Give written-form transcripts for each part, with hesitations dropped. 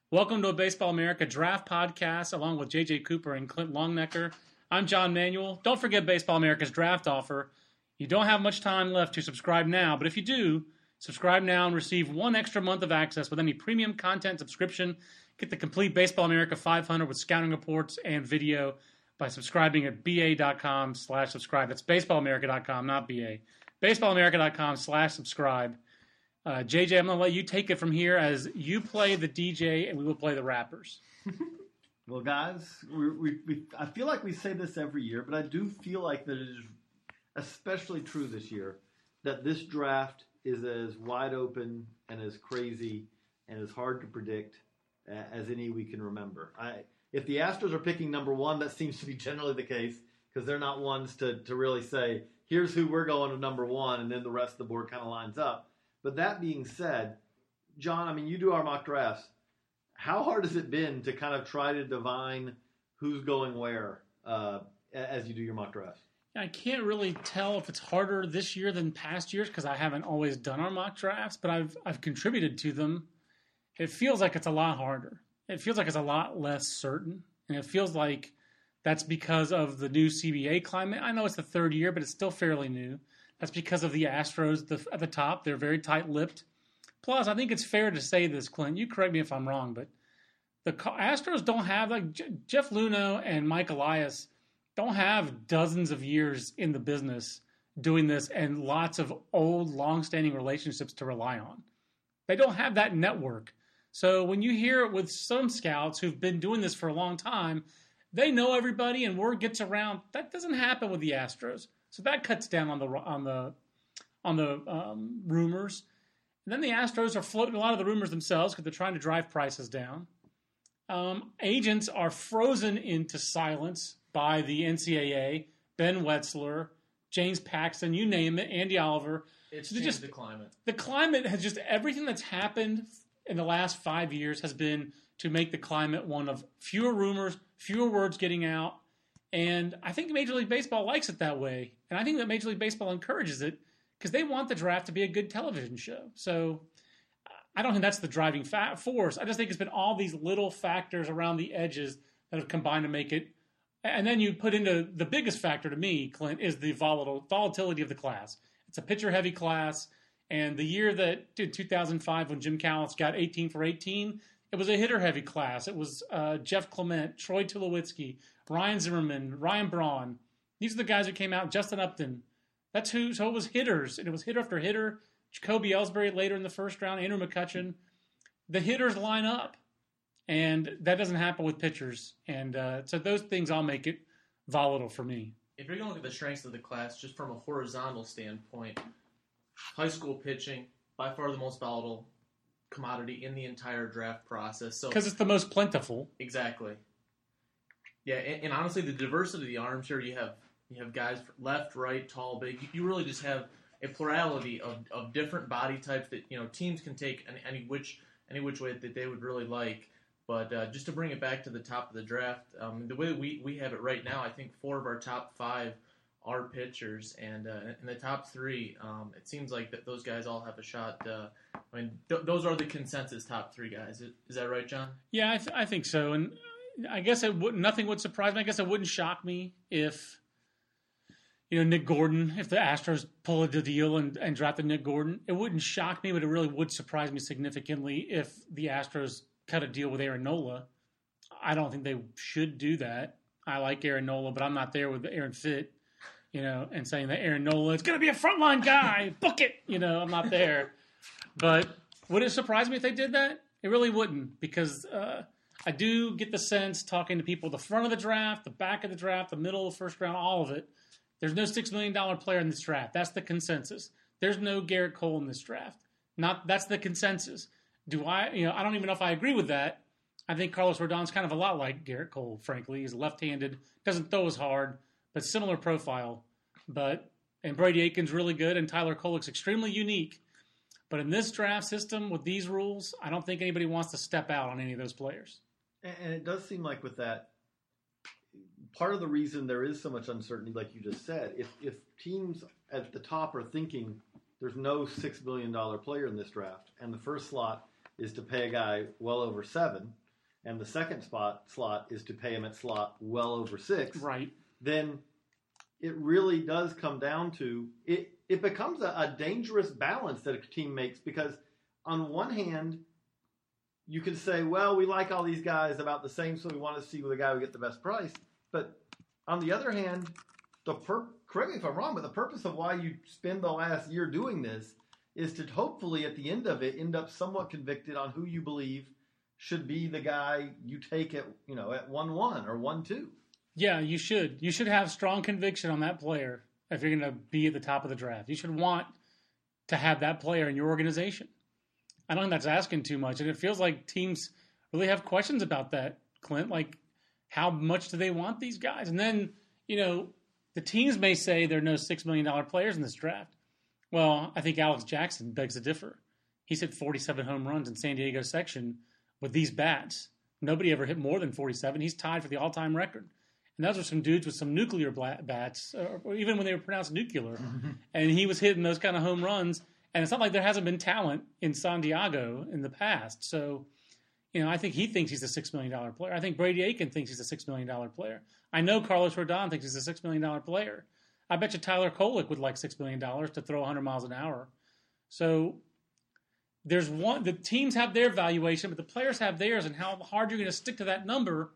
Welcome to a Baseball America Draft Podcast, along with JJ Cooper and Clint Longnecker. I'm John Manuel. Don't forget Baseball America's draft offer. You don't have much time left to subscribe now, but if you do, subscribe now and receive one extra month of access with any premium content subscription. Get the complete Baseball America 500 with scouting reports and video by subscribing at ba.com/subscribe. That's baseballamerica.com, not BA. baseballamerica.com/subscribe. JJ, I'm going to let you take it from here as you play the DJ and we will play the rappers. Well, guys, I feel like we say this every year, but I do feel like that it is especially true this year, that this draft is as wide open and as crazy and as hard to predict as any we can remember. If the Astros are picking number one, that seems to be generally the case because they're not ones to really say, here's who we're going to number one, and then the rest of the board kind of lines up. But that being said, John, I mean, you do our mock drafts. How hard has it been to kind of try to divine who's going where as you do your mock drafts? I can't really tell if it's harder this year than past years because I haven't always done our mock drafts, but I've contributed to them. It feels like it's a lot harder. It feels like it's a lot less certain, and it feels like that's because of the new CBA climate. I know it's the third year, but it's still fairly new. That's because of the Astros at the top. They're very tight-lipped. Plus, I think it's fair to say this, Clint. You correct me if I'm wrong, but the Astros don't have, like Jeff Luhnow and Mike Elias don't have dozens of years in the business doing this and lots of old, long-standing relationships to rely on. They don't have that network. So when you hear it with some scouts who've been doing this for a long time, they know everybody and word gets around. That doesn't happen with the Astros. So that cuts down on the rumors. And then the Astros are floating a lot of the rumors themselves because they're trying to drive prices down. Agents are frozen into silence by the NCAA, Ben Wetzler, James Paxton, you name it, Andy Oliver. It's changed the climate. The climate has just, everything that's happened in the last 5 years has been to make the climate one of fewer rumors, fewer words getting out. And I think Major League Baseball likes it that way. And I think that Major League Baseball encourages it because they want the draft to be a good television show. So I don't think that's the driving force. I just think it's been all these little factors around the edges that have combined to make it. And then you put into the biggest factor to me, Clint, is the volatility of the class. It's a pitcher-heavy class. And the year that, 2005, when Jim Callis got 18 for 18, it was a hitter-heavy class. It was Jeff Clement, Troy Tulowitzki, Ryan Zimmerman, Ryan Braun. These are the guys who came out. Justin Upton. That's who. So it was hitters, and it was hitter after hitter. Jacoby Ellsbury later in the first round. Andrew McCutchen. The hitters line up, and that doesn't happen with pitchers. And so those things all make it volatile for me. If you're going to look at the strengths of the class, just from a horizontal standpoint, high school pitching, by far the most volatile commodity in the entire draft process. So because it's the most plentiful. Exactly. Yeah, and honestly, the diversity of the arms here, you have guys left, right, tall, big. You really just have a plurality of different body types that teams can take any which way that they would really like. But just to bring it back to the top of the draft, the way that we have it right now, I think 4 of our top 5 are pitchers, and in the top 3, it seems like that those guys all have a shot. Those are the consensus top 3 guys. Is that right, John? Yeah, I think so. And I guess nothing would surprise me. I guess it wouldn't shock me if, Nick Gordon, if the Astros pull a deal and draft Nick Gordon. It wouldn't shock me, but it really would surprise me significantly if the Astros cut a deal with Aaron Nola. I don't think they should do that. I like Aaron Nola, but I'm not there with Aaron Fitt, and saying that Aaron Nola is going to be a frontline guy. Book it. I'm not there. But would it surprise me if they did that? It really wouldn't, because I do get the sense, talking to people, the front of the draft, the back of the draft, the middle of the first round, all of it, there's no $6 million player in this draft. That's the consensus. There's no Garrett Cole in this draft. That's the consensus. I don't even know if I agree with that. I think Carlos Rodon's kind of a lot like Garrett Cole, frankly. He's left-handed, doesn't throw as hard, but similar profile. And Brady Aiken's really good, and Tyler Kolek's extremely unique. But in this draft system, with these rules, I don't think anybody wants to step out on any of those players. And it does seem like with that, part of the reason there is so much uncertainty, like you just said, if teams at the top are thinking there's no $6 billion player in this draft, and the first slot is to pay a guy well over 7, and the second slot is to pay him at slot well over 6, right, then it really does come down to it becomes a dangerous balance that a team makes, because on one hand, you can say, well, we like all these guys about the same, so we want to see the guy who get the best price. But on the other hand, correct me if I'm wrong, but the purpose of why you spend the last year doing this is to hopefully at the end of it end up somewhat convicted on who you believe should be the guy you take at 1-1 or 1-2. Yeah, you should. You should have strong conviction on that player if you're going to be at the top of the draft. You should want to have that player in your organization. I don't think that's asking too much, and it feels like teams really have questions about that, Clint. Like, how much do they want these guys? And then, the teams may say there are no $6 million players in this draft. Well, I think Alex Jackson begs to differ. He's hit 47 home runs in San Diego section with these bats. Nobody ever hit more than 47. He's tied for the all-time record. And those are some dudes with some nuclear bats, or even when they were pronounced nuclear. And he was hitting those kind of home runs. And it's not like there hasn't been talent in San Diego in the past. So, I think he thinks he's a $6 million player. I think Brady Aiken thinks he's a $6 million player. I know Carlos Rodon thinks he's a $6 million player. I bet you Tyler Kolek would like $6 million to throw 100 miles an hour. So the teams have their valuation, but the players have theirs, and how hard you're going to stick to that number.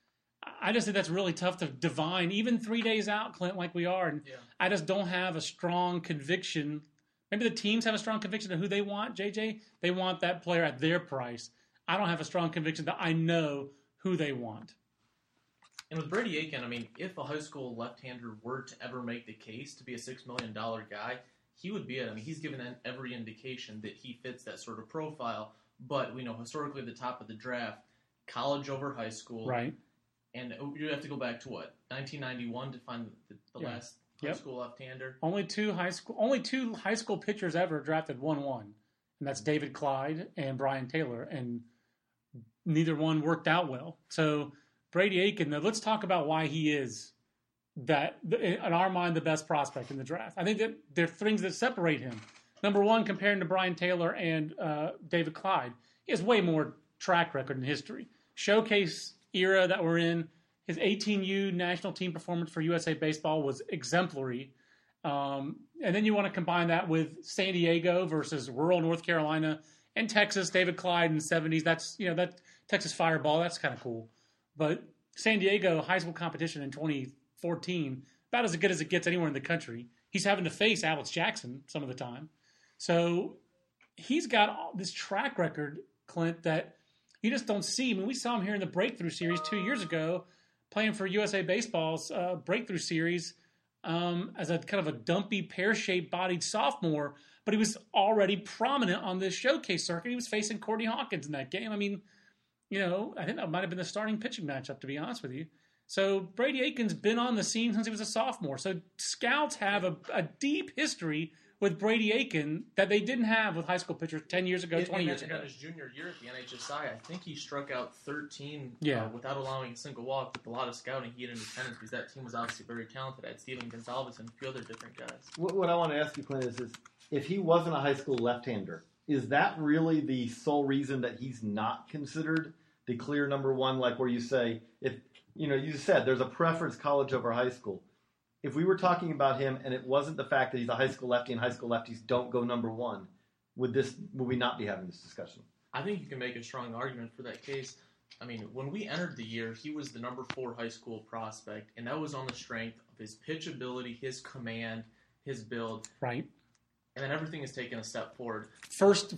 I just think that's really tough to divine, even 3 days out, Clint, like we are. And I just don't have a strong conviction. Maybe the teams have a strong conviction of who they want, JJ. They want that player at their price. I don't have a strong conviction that I know who they want. And with Brady Aiken, if a high school left-hander were to ever make the case to be a $6 million guy, he would be it. He's given every indication that he fits that sort of profile. But we know historically at the top of the draft, college over high school. Right. And you have to go back to 1991 to find the last high school left-hander. Only two high school pitchers ever drafted 1-1, and that's David Clyde and Brian Taylor, and neither one worked out well. So Brady Aiken, let's talk about why he is that, in our mind, the best prospect in the draft. I think that there are things that separate him. Number one, comparing to Brian Taylor and David Clyde, he has way more track record in history. Showcase era that we're in, his 18U national team performance for USA Baseball was exemplary. And then you want to combine that with San Diego versus rural North Carolina and Texas, David Clyde in the 70s. That's, that Texas Fireball, that's kind of cool. But San Diego high school competition in 2014, about as good as it gets anywhere in the country. He's having to face Alex Jackson some of the time. So he's got this track record, Clint, that you just don't see. We saw him here in the Breakthrough Series 2 years ago, playing for USA Baseball's Breakthrough Series as a kind of a dumpy, pear-shaped bodied sophomore, but he was already prominent on this showcase circuit. He was facing Courtney Hawkins in that game. I think that might have been the starting pitching matchup, to be honest with you. So Brady Aiken's been on the scene since he was a sophomore. So scouts have a deep history with Brady Aiken that they didn't have with high school pitchers 10 years ago, 20 years ago. In his junior year at the NHSI, I think he struck out 13 without allowing a single walk. With a lot of scouting, he had in attendance because that team was obviously very talented. I had Steven Gonzalez and a few other different guys. What I want to ask you, Clint, is if he wasn't a high school left-hander, is that really the sole reason that he's not considered the clear number one, like where you say, if you said there's a preference college over high school. If we were talking about him and it wasn't the fact that he's a high school lefty and high school lefties don't go number one, would we not be having this discussion? I think you can make a strong argument for that case. When we entered the year, he was the number 4 high school prospect, and that was on the strength of his pitch ability, his command, his build. Right. And then everything has taken a step forward. First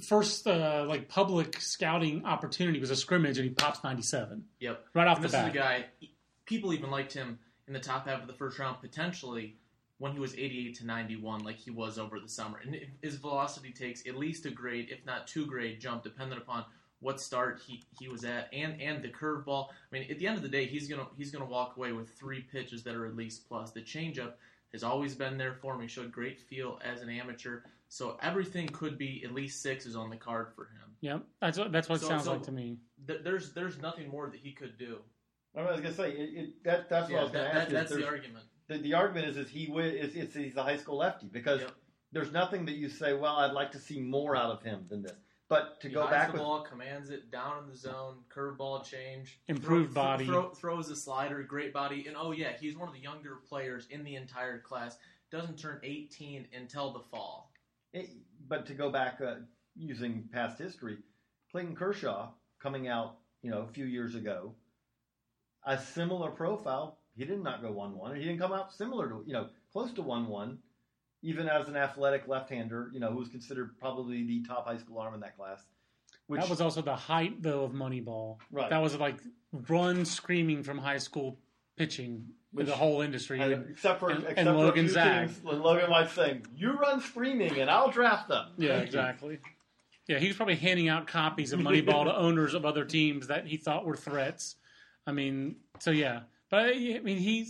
public scouting opportunity was a scrimmage, and he pops 97. Yep. Right off the bat. This is a guy, people even liked him in the top half of the first round, potentially when he was 88 to 91, like he was over the summer. And his velocity takes at least a grade, if not 2 grade jump, depending upon what start he was at, and the curveball. At the end of the day, he's gonna walk away with 3 pitches that are at least plus. The changeup has always been there for him. He showed great feel as an amateur. So everything could be at least 6 is on the card for him. Yep, that's what it sounds like to me. There's nothing more that he could do. I was going to say that's what I was going to ask. That's the argument. The argument is he's a high school lefty because there's nothing that you say, well, I'd like to see more out of him than this. But to He go hides back the with ball, commands it down in the zone, curveball change, Improved body. throws a slider, great body, and he's one of the younger players in the entire class. Doesn't turn 18 until the fall. But to go back using past history, Clayton Kershaw coming out, a few years ago, a similar profile. He did not go 1-1. He didn't come out similar to, close to 1-1, even as an athletic left-hander, who was considered probably the top high school arm in that class. That was also the height, though, of Moneyball. Right. That was like run screaming from high school pitching with the whole industry. Except for Logan Zag. Logan might say, "You run screaming, and I'll draft them." Yeah, exactly. Yeah, he was probably handing out copies of Moneyball to owners of other teams that he thought were threats. I mean, so yeah. But, I mean,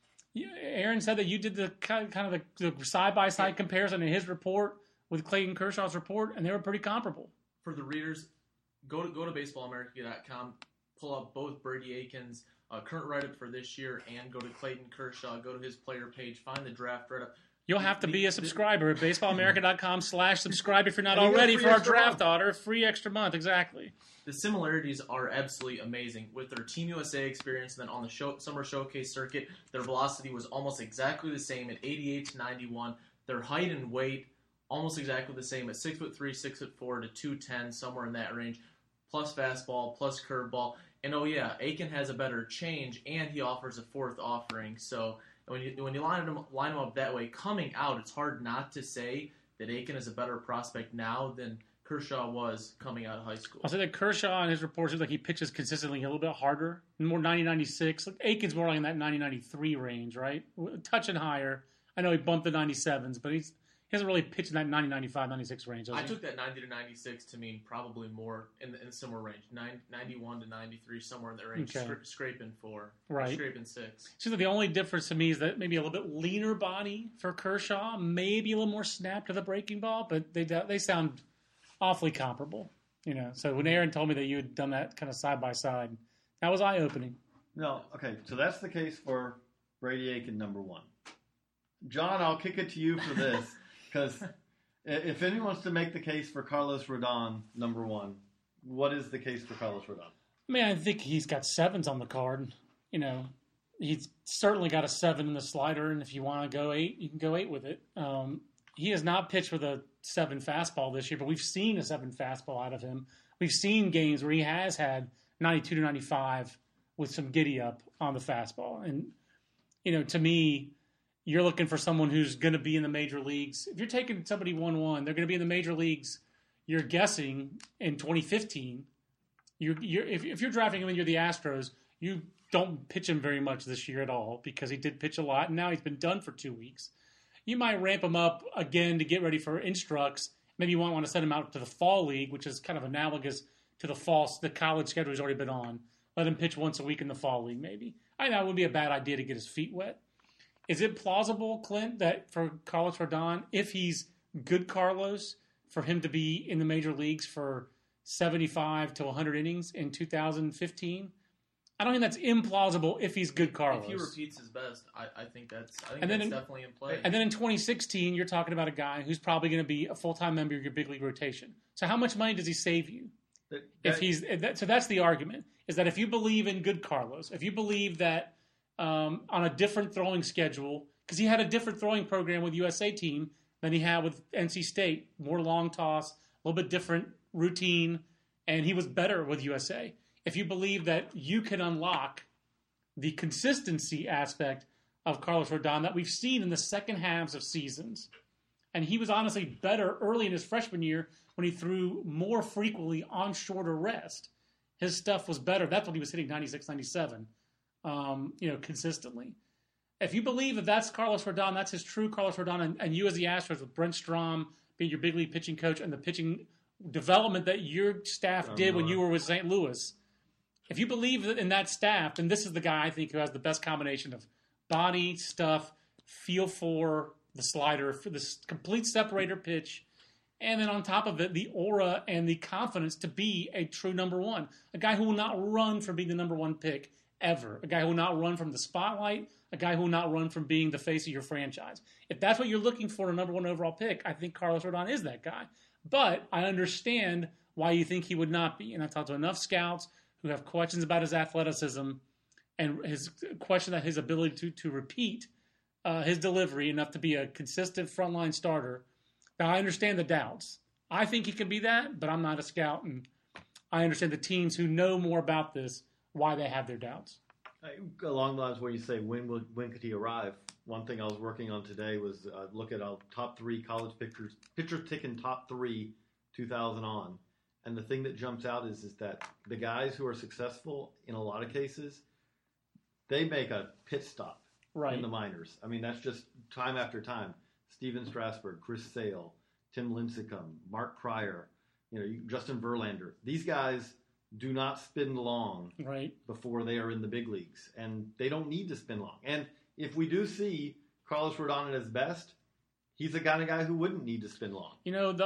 Aaron said that you did the kind of the side-by-side comparison in his report with Clayton Kershaw's report, and they were pretty comparable. For the readers, go to baseballamerica.com, pull up both Brady Aiken's current write-up for this year, and go to Clayton Kershaw, go to his player page, find the draft write-up. You'll have to be a subscriber at baseballamerica.com/subscribe if you're not already for our draft order. Free extra month, exactly. The similarities are absolutely amazing. With their Team USA experience, and then on the summer showcase circuit, their velocity was almost exactly the same at 88 to 91. Their height and weight, almost exactly the same at 6'3", 6'4" to 210, somewhere in that range, plus fastball, plus curveball. And Aiken has a better change, and he offers a fourth offering. So when you line them up that way, coming out, it's hard not to say that Aiken is a better prospect now than Kershaw was coming out of high school. I'll say that Kershaw in his reports seems like he pitches consistently a little bit harder, more 90-96. Aiken's more like in that 90-93 range, right? Touching higher. I know he bumped the 97s, but he hasn't really pitched in that 90-95, 96 range. I took that 90 to 96 to mean probably more in the similar range, 91 to 93, somewhere in that range, okay. Scraping 4, right. Scraping 6. Seems like the only difference to me is that maybe a little bit leaner body for Kershaw, maybe a little more snap to the breaking ball, but they sound awfully comparable. So when Aaron told me that you had done that kind of side by side, that was eye opening. No, okay, so that's the case for Brady Aiken, number 1. John, I'll kick it to you for this. Because if anyone wants to make the case for Carlos Rodon, number 1, what is the case for Carlos Rodon? I mean, I think he's got 7s on the card. He's certainly got a 7 in the slider, and if you want to go 8, you can go 8 with it. He has not pitched with a 7 fastball this year, but we've seen a 7 fastball out of him. We've seen games where he has had 92 to 95 with some giddy up on the fastball. And, to me, you're looking for someone who's going to be in the major leagues. If you're taking somebody 1-1, they're going to be in the major leagues, you're guessing, in 2015. If you're drafting him and you're the Astros, you don't pitch him very much this year at all because he did pitch a lot, and now he's been done for 2 weeks. You might ramp him up again to get ready for Instructs. Maybe you want to send him out to the fall league, which is kind of analogous to the college schedule he's already been on. Let him pitch once a week in the fall league, maybe. I know it would be a bad idea to get his feet wet. Is it plausible, Clint, that for Carlos Rodon, if he's good Carlos, for him to be in the major leagues for 75 to 100 innings in 2015? I don't think that's implausible if he's good Carlos. If he repeats his best, I think that's definitely in play. And then in 2016, you're talking about a guy who's probably going to be a full-time member of your big league rotation. So how much money does he save you? So that's the argument, is that if you believe in good Carlos, if you believe that on a different throwing schedule, because he had a different throwing program with USA team than he had with NC State, more long toss, a little bit different routine, and he was better with USA. If you believe that you can unlock the consistency aspect of Carlos Rodon that we've seen in the second halves of seasons, and he was honestly better early in his freshman year when he threw more frequently on shorter rest. His stuff was better. That's when he was hitting 96, 97, consistently. If you believe that that's Carlos Rodon, that's his true Carlos Rodon, and you as the Astros with Brent Strom being your big league pitching coach and the pitching development that your staff did when you were with St. Louis, if you believe in that staff, then this is the guy I think who has the best combination of body, stuff, feel for the slider, for this complete separator pitch, and then on top of it, the aura and the confidence to be a true number 1. A guy who will not run from being the number 1 pick ever. A guy who will not run from the spotlight. A guy who will not run from being the face of your franchise. If that's what you're looking for in a number 1 overall pick, I think Carlos Rodon is that guy. But I understand why you think he would not be. And I've talked to enough scouts who have questions about his athleticism and his question that his ability to repeat his delivery enough to be a consistent frontline starter. Now, I understand the doubts. I think he can be that, but I'm not a scout, and I understand the teams who know more about this, why they have their doubts. Along the lines where you say, when could he arrive? One thing I was working on today was look at our top 3 college pitchers taken top 3 2000 on. And the thing that jumps out is that the guys who are successful in a lot of cases, they make a pit stop in the minors. I mean, that's just time after time. Steven Strasburg, Chris Sale, Tim Lincecum, Mark Pryor, Justin Verlander. These guys do not spin long before they are in the big leagues, and they don't need to spin long. And if we do see Carlos Rodon at his best, he's the kind of guy who wouldn't need to spin long.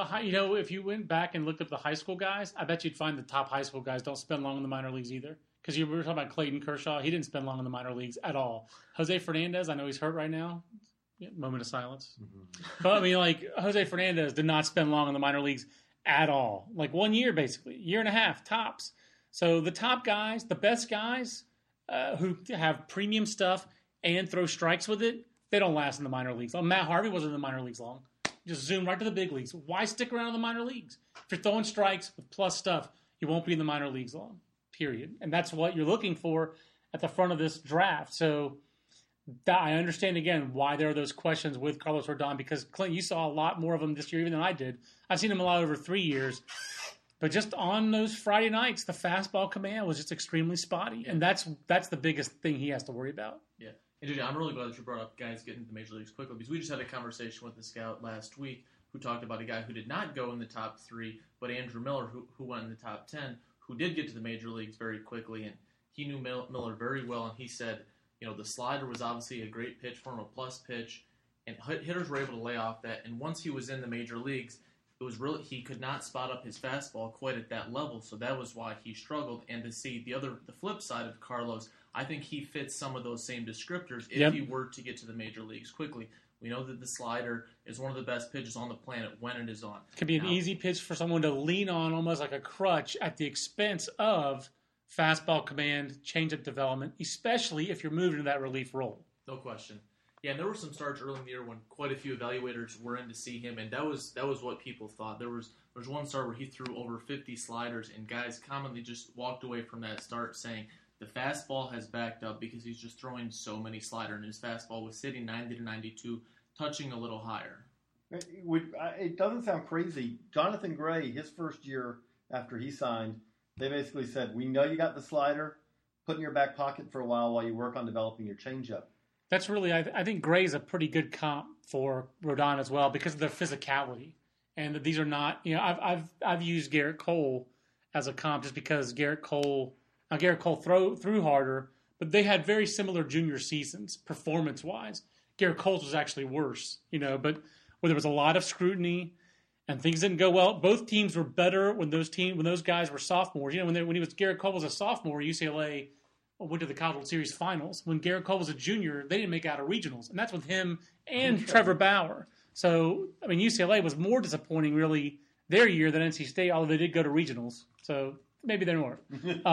If you went back and looked up the high school guys, I bet you'd find the top high school guys don't spend long in the minor leagues either. Because you were talking about Clayton Kershaw, he didn't spend long in the minor leagues at all. Jose Fernandez, I know he's hurt right now. Moment of silence. Mm-hmm. But I mean, Jose Fernandez did not spend long in the minor leagues at all. 1 year, basically. Year and a half, tops. So the top guys, the best guys who have premium stuff and throw strikes with it, they don't last in the minor leagues. Matt Harvey wasn't in the minor leagues long. Just zoom right to the big leagues. Why stick around in the minor leagues? If you're throwing strikes with plus stuff, you won't be in the minor leagues long, period. And that's what you're looking for at the front of this draft. So I understand, again, why there are those questions with Carlos Rodon, because, Clint, you saw a lot more of him this year even than I did. I've seen him a lot over 3 years. But just on those Friday nights, the fastball command was just extremely spotty. And that's the biggest thing he has to worry about. Yeah. And JJ, I'm really glad that you brought up guys getting to the major leagues quickly, because we just had a conversation with a scout last week who talked about a guy who did not go in the top 3, but Andrew Miller, who went in the top 10, who did get to the major leagues very quickly. And he knew Miller very well, and he said, the slider was obviously a great pitch for him, a plus pitch, and hitters were able to lay off that. And once he was in the major leagues, it was really, he could not spot up his fastball quite at that level, so that was why he struggled. And to see the flip side of Carlos, I think he fits some of those same descriptors if he were to get to the major leagues quickly. We know that the slider is one of the best pitches on the planet when it is on. It can be an easy pitch for someone to lean on, almost like a crutch, at the expense of fastball command, changeup development, especially if you're moving to that relief role. No question. Yeah, and there were some starts early in the year when quite a few evaluators were in to see him, and that was what people thought. There was one start where he threw over 50 sliders, and guys commonly just walked away from that start saying the fastball has backed up because he's just throwing so many sliders, and his fastball was sitting 90 to 92, touching a little higher. It doesn't sound crazy. Jonathan Gray, his first year after he signed, they basically said, we know you got the slider, put it in your back pocket for a while you work on developing your changeup. That's really, I think Gray's a pretty good comp for Rodon as well because of their physicality. And these are not, I've used Garrett Cole as a comp just because Garrett Cole threw harder, but they had very similar junior seasons performance-wise. Garrett Cole's was actually worse, but where there was a lot of scrutiny and things didn't go well. Both teams were better when those guys were sophomores. When Garrett Cole was a sophomore, UCLA went to the College World Series finals. When Garrett Cole was a junior, they didn't make out of regionals, and that's with him and Trevor Bauer. So, UCLA was more disappointing, really, their year than NC State, although they did go to regionals. So, maybe they weren't.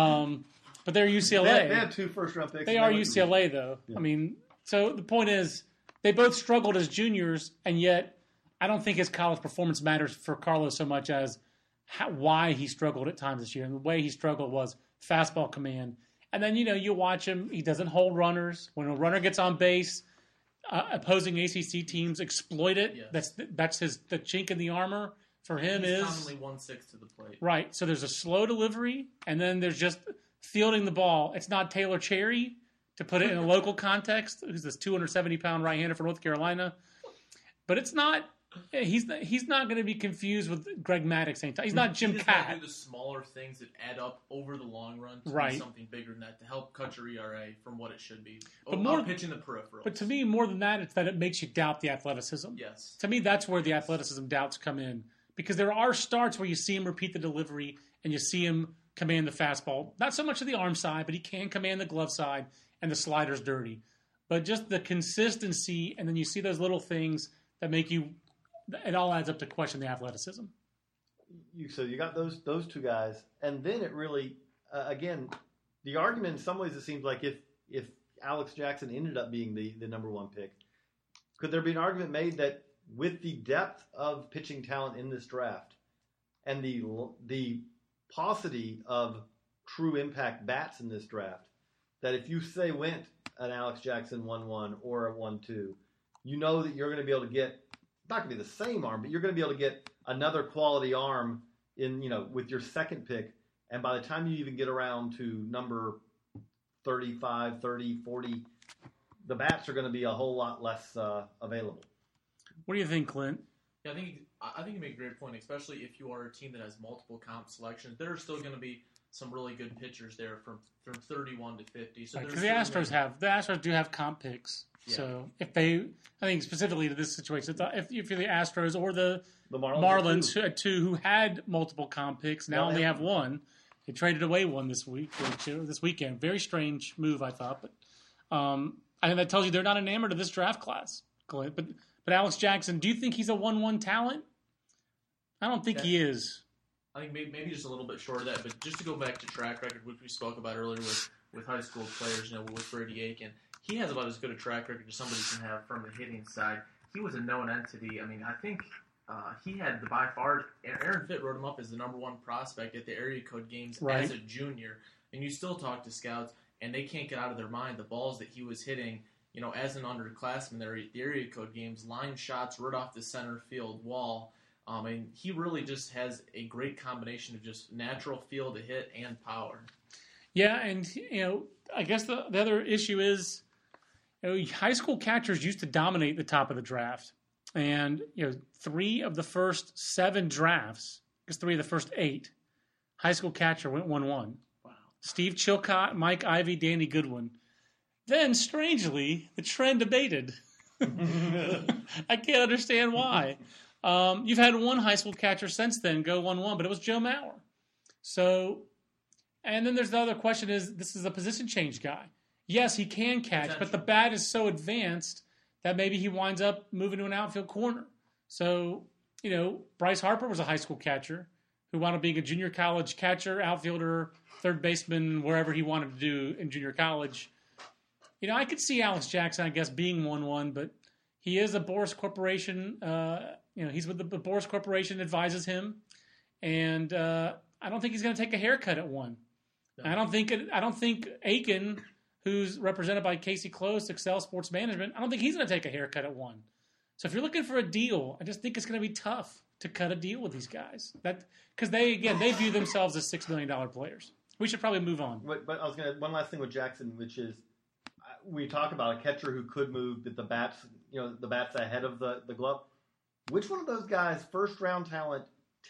But they're UCLA. They had 2 first-round picks. They are UCLA, though. Yeah. So the point is, they both struggled as juniors, and yet I don't think his college performance matters for Carlos so much as why he struggled at times this year. And the way he struggled was fastball command. And then, you watch him. He doesn't hold runners. When a runner gets on base, opposing ACC teams exploit it. Yes. That's the chink in the armor for him. He's commonly 1/6 to the plate. Right. So there's a slow delivery, and then there's just fielding the ball. It's not Taylor Cherry, to put it in a local context, who's this 270-pound right-hander from North Carolina. But it's not. He's not going to be confused with Greg Maddux anytime. He's not Jim Catt. Do the smaller things that add up over the long run to be something bigger than that to help cut your ERA from what it should be. But more pitching the peripherals. But to me, more than that, it's that it makes you doubt the athleticism. Yes. To me, that's where the athleticism doubts come in, because there are starts where you see him repeat the delivery and you see him command the fastball. Not so much of the arm side, but he can command the glove side, and the slider's dirty. But just the consistency, and then you see those little things that make you. It all adds up to question the athleticism. so you got those two guys, and then it really again the argument in some ways it seems like if Alex Jackson ended up being the number one pick, could there be an argument made that with the depth of pitching talent in this draft and the paucity of true impact bats in this draft, that if you say went an Alex Jackson 1-1 or a 1-2, you know that you're going to be able to get, not going to be the same arm, but you're going to be able to get another quality arm in, with your second pick. And by the time you even get around to number 35, 30, 40, the bats are going to be a whole lot less available. What do you think, Clint? Yeah, I think you make a great point, especially if you are a team that has multiple comp selections. There are still going to be some really good pitchers there from 31 to 50. So because the Astros do have comp picks. Yeah. So if I think specifically to this situation, if you're the Astros or the Marlins who had multiple comp picks, now only have one. They traded away one this weekend. Very strange move, I thought, but I think that tells you they're not enamored of this draft class. But Alex Jackson, do you think he's a 1-1 talent? I don't think he is. I think maybe just a little bit short of that, but just to go back to track record, which we spoke about earlier with high school players, with Brady Aiken, he has about as good a track record as somebody can have from the hitting side. He was a known entity. I mean, I think he had by far, Aaron Fitt wrote him up as the number one prospect at the area code games as a junior, and you still talk to scouts, and they can't get out of their mind the balls that he was hitting, as an underclassman there at the area code games, line shots right off the center field wall. And he really just has a great combination of just natural feel to hit and power. Yeah, and I guess the other issue is high school catchers used to dominate the top of the draft, and 3 of the first 7 drafts, I guess 3 of the first 8, high school catcher went 1-1. Wow. Steve Chilcott, Mike Ivy, Danny Goodwin. Then, strangely, the trend abated. I can't understand why. You've had one high school catcher since then go 1-1, but it was Joe Mauer. So, and then there's the other question is, this is a position change guy. Yes, he can catch, but the bat is so advanced that maybe he winds up moving to an outfield corner. So, Bryce Harper was a high school catcher who wound up being a junior college catcher, outfielder, third baseman, wherever he wanted to do in junior college. I could see Alex Jackson, I guess, being 1-1, but he is a Boris Corporation. He's with the Boris Corporation, advises him, and I don't think he's going to take a haircut at 1. No. I don't think Aiken, who's represented by Casey Close, Excel Sports Management, I don't think he's going to take a haircut at 1. So if you're looking for a deal, I just think it's going to be tough to cut a deal with these guys. Because they view themselves as $6 million players. We should probably move on. But I was going to one last thing with Jackson, which is we talk about a catcher who could move, that the bats ahead of the glove. Which one of those guys, first round talent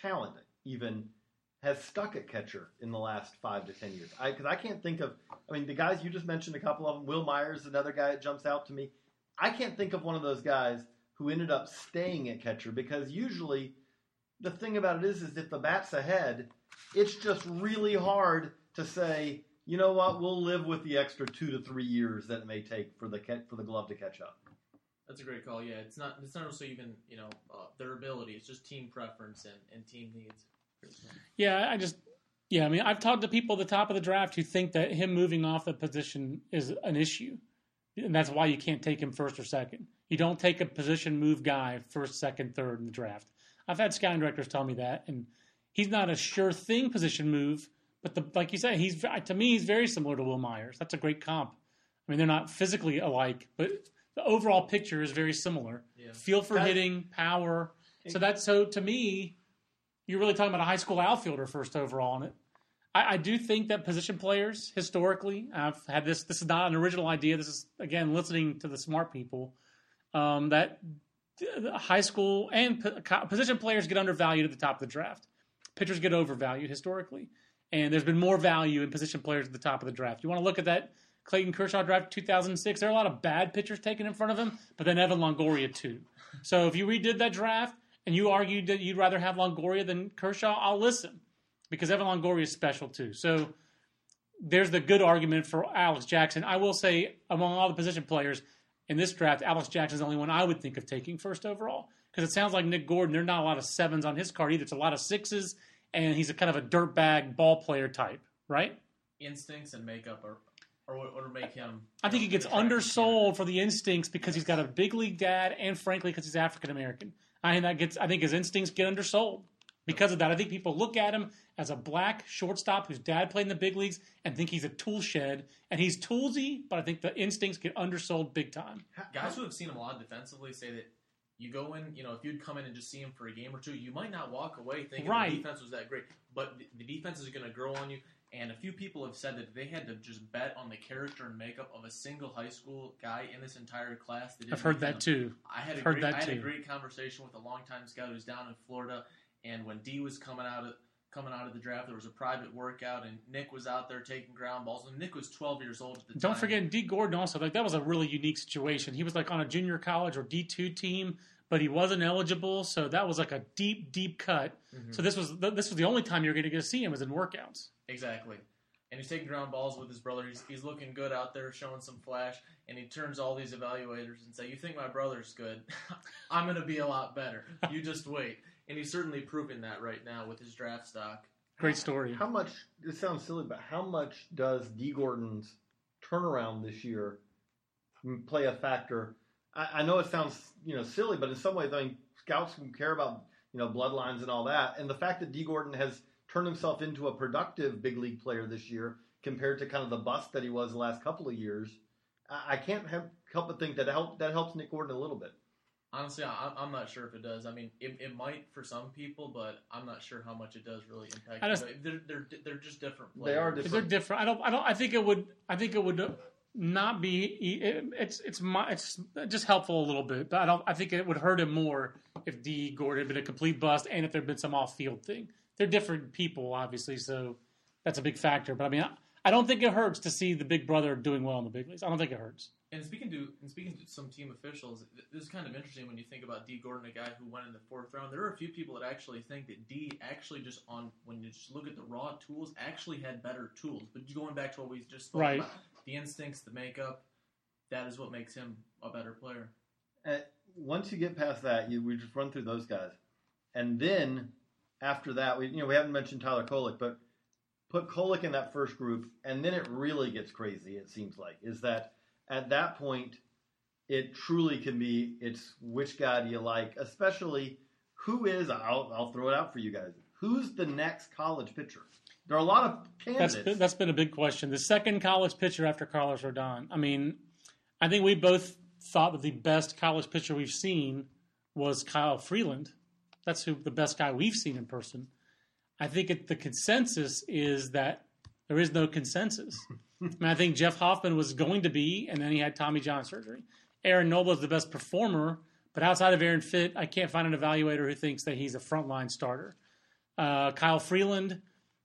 even, has stuck at catcher in the last 5 to 10 years? Because I can't think of. I mean, the guys you just mentioned, a couple of them. Will Myers, another guy that jumps out to me. I can't think of one of those guys who ended up staying at catcher, because usually the thing about it is if the bat's ahead, it's just really hard to say, you know what, we'll live with the extra 2 to 3 years that it may take for the glove to catch up. That's a great call. Yeah, it's not also even their ability. It's just team preference and team needs. Yeah, I mean, I've talked to people at the top of the draft who think that him moving off the position is an issue, and that's why you can't take him first or second. You don't take a position move guy first, second, third in the draft. I've had scouting directors tell me that, and he's not a sure thing position move. But like you say, to me he's very similar to Will Myers. That's a great comp. I mean, they're not physically alike, but the overall picture is very similar. Yeah. Feel for hitting, power. So to me, you're really talking about a high school outfielder first overall in it. I do think that position players, historically, I've had this is not an original idea. This is, again, listening to the smart people, that high school and position players get undervalued at the top of the draft. Pitchers get overvalued historically. And there's been more value in position players at the top of the draft. You want to look at that Clayton Kershaw draft 2006, there are a lot of bad pitchers taken in front of him, but then Evan Longoria too. So if you redid that draft and you argued that you'd rather have Longoria than Kershaw, I'll listen, because Evan Longoria is special too. So there's the good argument for Alex Jackson. I will say, among all the position players in this draft, Alex Jackson is the only one I would think of taking first overall. Because it sounds like Nick Gordon, there are not a lot of 7s on his card either. It's a lot of 6s, and he's a kind of a dirtbag ball player type, right? Instincts and makeup or make him. I think he gets undersold for the instincts because he's got a big league dad, and frankly, because he's African American. I think his instincts get undersold because of that. I think people look at him as a black shortstop whose dad played in the big leagues and think he's a tool shed, and he's toolsy, but I think the instincts get undersold big time. Guys who have seen him a lot defensively say that you go in, if you'd come in and just see him for a game or two, you might not walk away thinking the defense was that great, but the defense is going to grow on you. And a few people have said that they had to just bet on the character and makeup of a single high school guy in this entire class. I've heard that too. I had a great conversation with a longtime scout who's down in Florida, and when D was coming out of the draft, there was a private workout, and Nick was out there taking ground balls, and Nick was 12 years old at the time. Don't forget, D. Gordon also, that was a really unique situation. He was on a junior college or D2 team, but he wasn't eligible, so that was a deep, deep cut. Mm-hmm. So this was the only time you're going to get to see him was in workouts. Exactly. And he's taking ground balls with his brother. He's looking good out there, showing some flash, and he turns all these evaluators and say, "You think my brother's good? I'm going to be a lot better. You just wait." And he's certainly proving that right now with his draft stock. Great story. How much, it sounds silly, but how much does D. Gordon's turnaround this year play a factor? I know it sounds silly, but in some ways, scouts can care about bloodlines and all that. And the fact that D. Gordon has turned himself into a productive big league player this year compared to kind of the bust that he was the last couple of years, I can't help but think that helps Nick Gordon a little bit. Honestly, I'm not sure if it does. I mean, it might for some people, but I'm not sure how much it does really impact. They're just different players. They are different. They're different. I think it would not be. It's just helpful a little bit. But I think it would hurt him more if D. Gordon had been a complete bust and if there'd been some off-field thing. They're different people, obviously, so that's a big factor. But I mean, I don't think it hurts to see the big brother doing well in the big leagues. I don't think it hurts. And speaking to some team officials, this is kind of interesting when you think about D. Gordon, a guy who went in the 4th round. There are a few people that actually think that D actually when you just look at the raw tools, actually had better tools. But going back to what we just spoke about, the instincts, the makeup, that is what makes him a better player. Once you get past that, we just run through those guys, and then after that, we haven't mentioned Tyler Kolek, but put Kolek in that first group, and then it really gets crazy. It seems like is that at that point, it truly can be. It's which guy do you like, especially who is. I'll throw it out for you guys. Who's the next college pitcher? There are a lot of candidates. That's been a big question. The second college pitcher after Carlos Rodon. I mean, I think we both thought that the best college pitcher we've seen was Kyle Freeland. That's the best guy we've seen in person. I think the consensus is that there is no consensus. I think Jeff Hoffman was going to be, and then he had Tommy John surgery. Aaron Nola is the best performer, but outside of Aaron Fitt, I can't find an evaluator who thinks that he's a frontline starter. Kyle Freeland,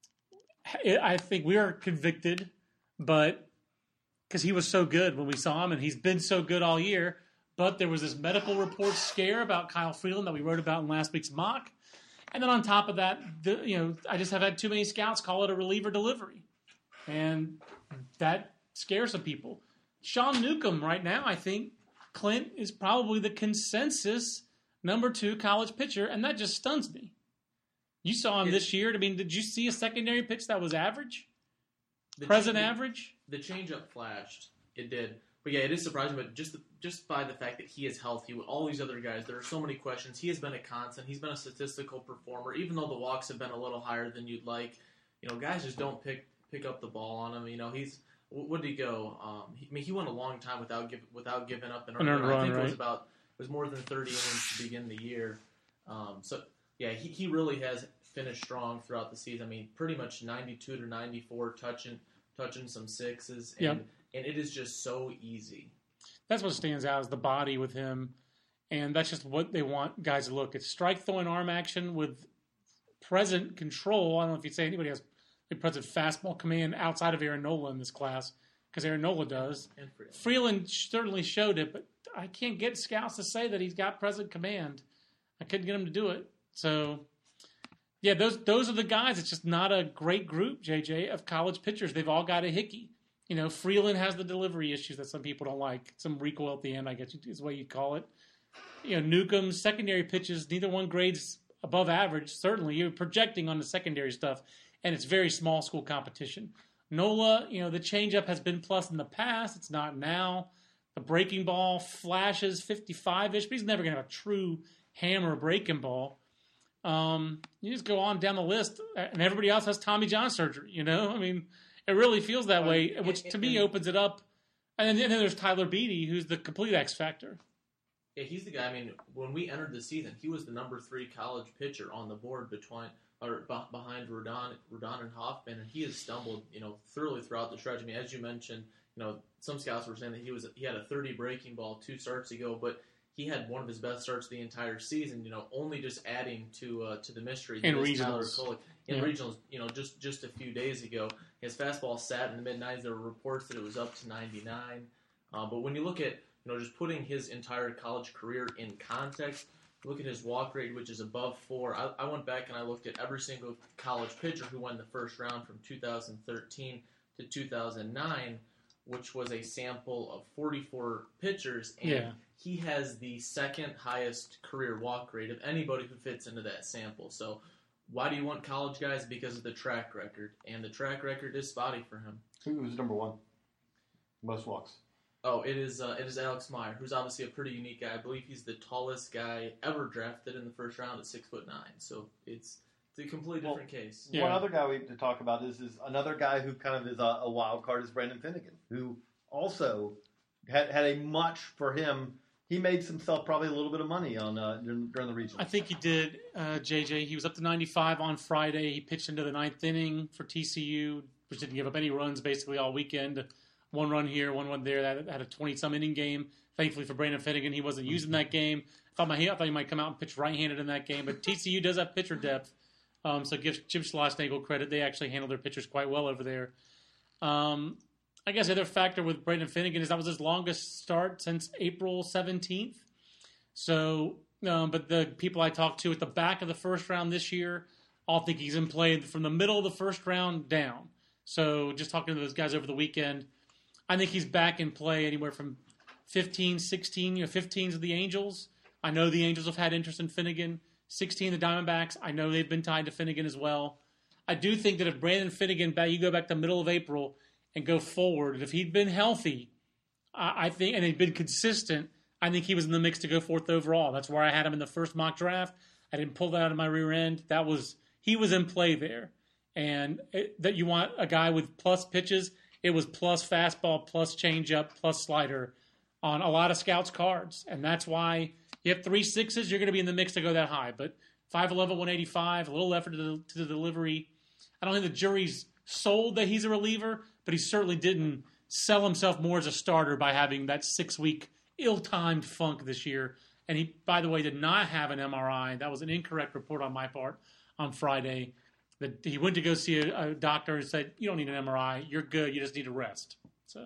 I think we are convicted, but because he was so good when we saw him, and he's been so good all year. But there was this medical report scare about Kyle Freeland that we wrote about in last week's mock. And then on top of that, I just have had too many scouts call it a reliever delivery. And that scares some people. Sean Newcomb right now, I think Clint is probably the consensus number 2 college pitcher, and that just stuns me. You saw him this year. I mean, did you see a secondary pitch that was average? Average? The changeup flashed. It did. But yeah, it is surprising, but just by the fact that he is healthy with all these other guys, there are so many questions. He has been a constant. He's been a statistical performer, even though the walks have been a little higher than you'd like. Guys just don't pick up the ball on him. What did he go? He went a long time without giving up an earned run. I think it was more than 30 innings to begin the year. So yeah, he really has finished strong throughout the season. I mean, pretty much 92 to 94, touching some 6s. And it is just so easy. That's what stands out is the body with him. And that's just what they want guys to look. It's strike throwing arm action with present control. I don't know if you'd say anybody has a present fastball command outside of Aaron Nola in this class, because Aaron Nola does. And Freeland certainly showed it, but I can't get scouts to say that he's got present command. I couldn't get him to do it. So, yeah, those are the guys. It's just not a great group, JJ, of college pitchers. They've all got a hickey. Freeland has the delivery issues that some people don't like. Some recoil at the end, I guess is the way you'd call it. Newcomb's secondary pitches, neither one grades above average. Certainly, you're projecting on the secondary stuff, and it's very small school competition. Nola, the changeup has been plus in the past. It's not now. The breaking ball flashes 55-ish, but he's never going to have a true hammer breaking ball. You just go on down the list, and everybody else has Tommy John surgery. It really feels that way, which to me opens it up. And then there's Tyler Beatty, who's the complete X factor. Yeah, he's the guy. I mean, when we entered the season, he was the number 3 college pitcher on the board behind Rodon and Hoffman, and he has stumbled, thoroughly throughout the stretch. I mean, as you mentioned, some scouts were saying that he had a 30 breaking ball 2 starts ago, but he had one of his best starts the entire season. Only just adding to the mystery. In regionals, regionals, just a few days ago, his fastball sat in the mid-90s. There were reports that it was up to 99. But when you look at just putting his entire college career in context, look at his walk rate, which is above 4. I went back and I looked at every single college pitcher who won the first round from 2013 to 2009, which was a sample of 44 pitchers, and he has the second highest career walk rate of anybody who fits into that sample. So why do you want college guys? Because of the track record, and the track record is spotty for him. Who was number 1? Most walks. Oh, it is Alex Meyer, who's obviously a pretty unique guy. I believe he's the tallest guy ever drafted in the first round at 6'9". So it's a completely different case. Yeah. One other guy we have to talk about is another guy who kind of is a wild card is Brandon Finnegan, who also had a much for him. He made himself probably a little bit of money on during the regional. I think he did, JJ. He was up to 95 on Friday. He pitched into the 9th inning for TCU, which didn't give up any runs basically all weekend. 1 run here, 1 run there. That had a 20-some inning game. Thankfully for Brandon Finnegan, he wasn't using that game. I thought he might come out and pitch right-handed in that game, but TCU does have pitcher depth. So give Jim Schlossnagle credit. They actually handle their pitchers quite well over there. I guess the other factor with Brandon Finnegan is that was his longest start since April 17th. So, but the people I talked to at the back of the first round this year all think he's in play from the middle of the first round down. So just talking to those guys over the weekend, I think he's back in play anywhere from 15, 16, 15s of the Angels. I know the Angels have had interest in Finnegan. 16 the Diamondbacks, I know they've been tied to Finnegan as well. I do think that if Brandon Finnegan, you go back to the middle of April and go forward, if he'd been healthy, I think, and he'd been consistent, I think he was in the mix to go 4th overall. That's where I had him in the first mock draft. I didn't pull that out of my rear end. He was in play there. And that you want a guy with plus pitches, it was plus fastball, plus changeup, plus slider on a lot of scouts' cards. And that's why you have 3 6s, you're going to be in the mix to go that high. But 5'11", 185, a little effort to the delivery. I don't think the jury's sold that he's a reliever, but he certainly didn't sell himself more as a starter by having that 6-week ill-timed funk this year. And he, by the way, did not have an MRI. That was an incorrect report on my part on Friday. That he went to go see a doctor and said, "You don't need an MRI. You're good. You just need to rest." So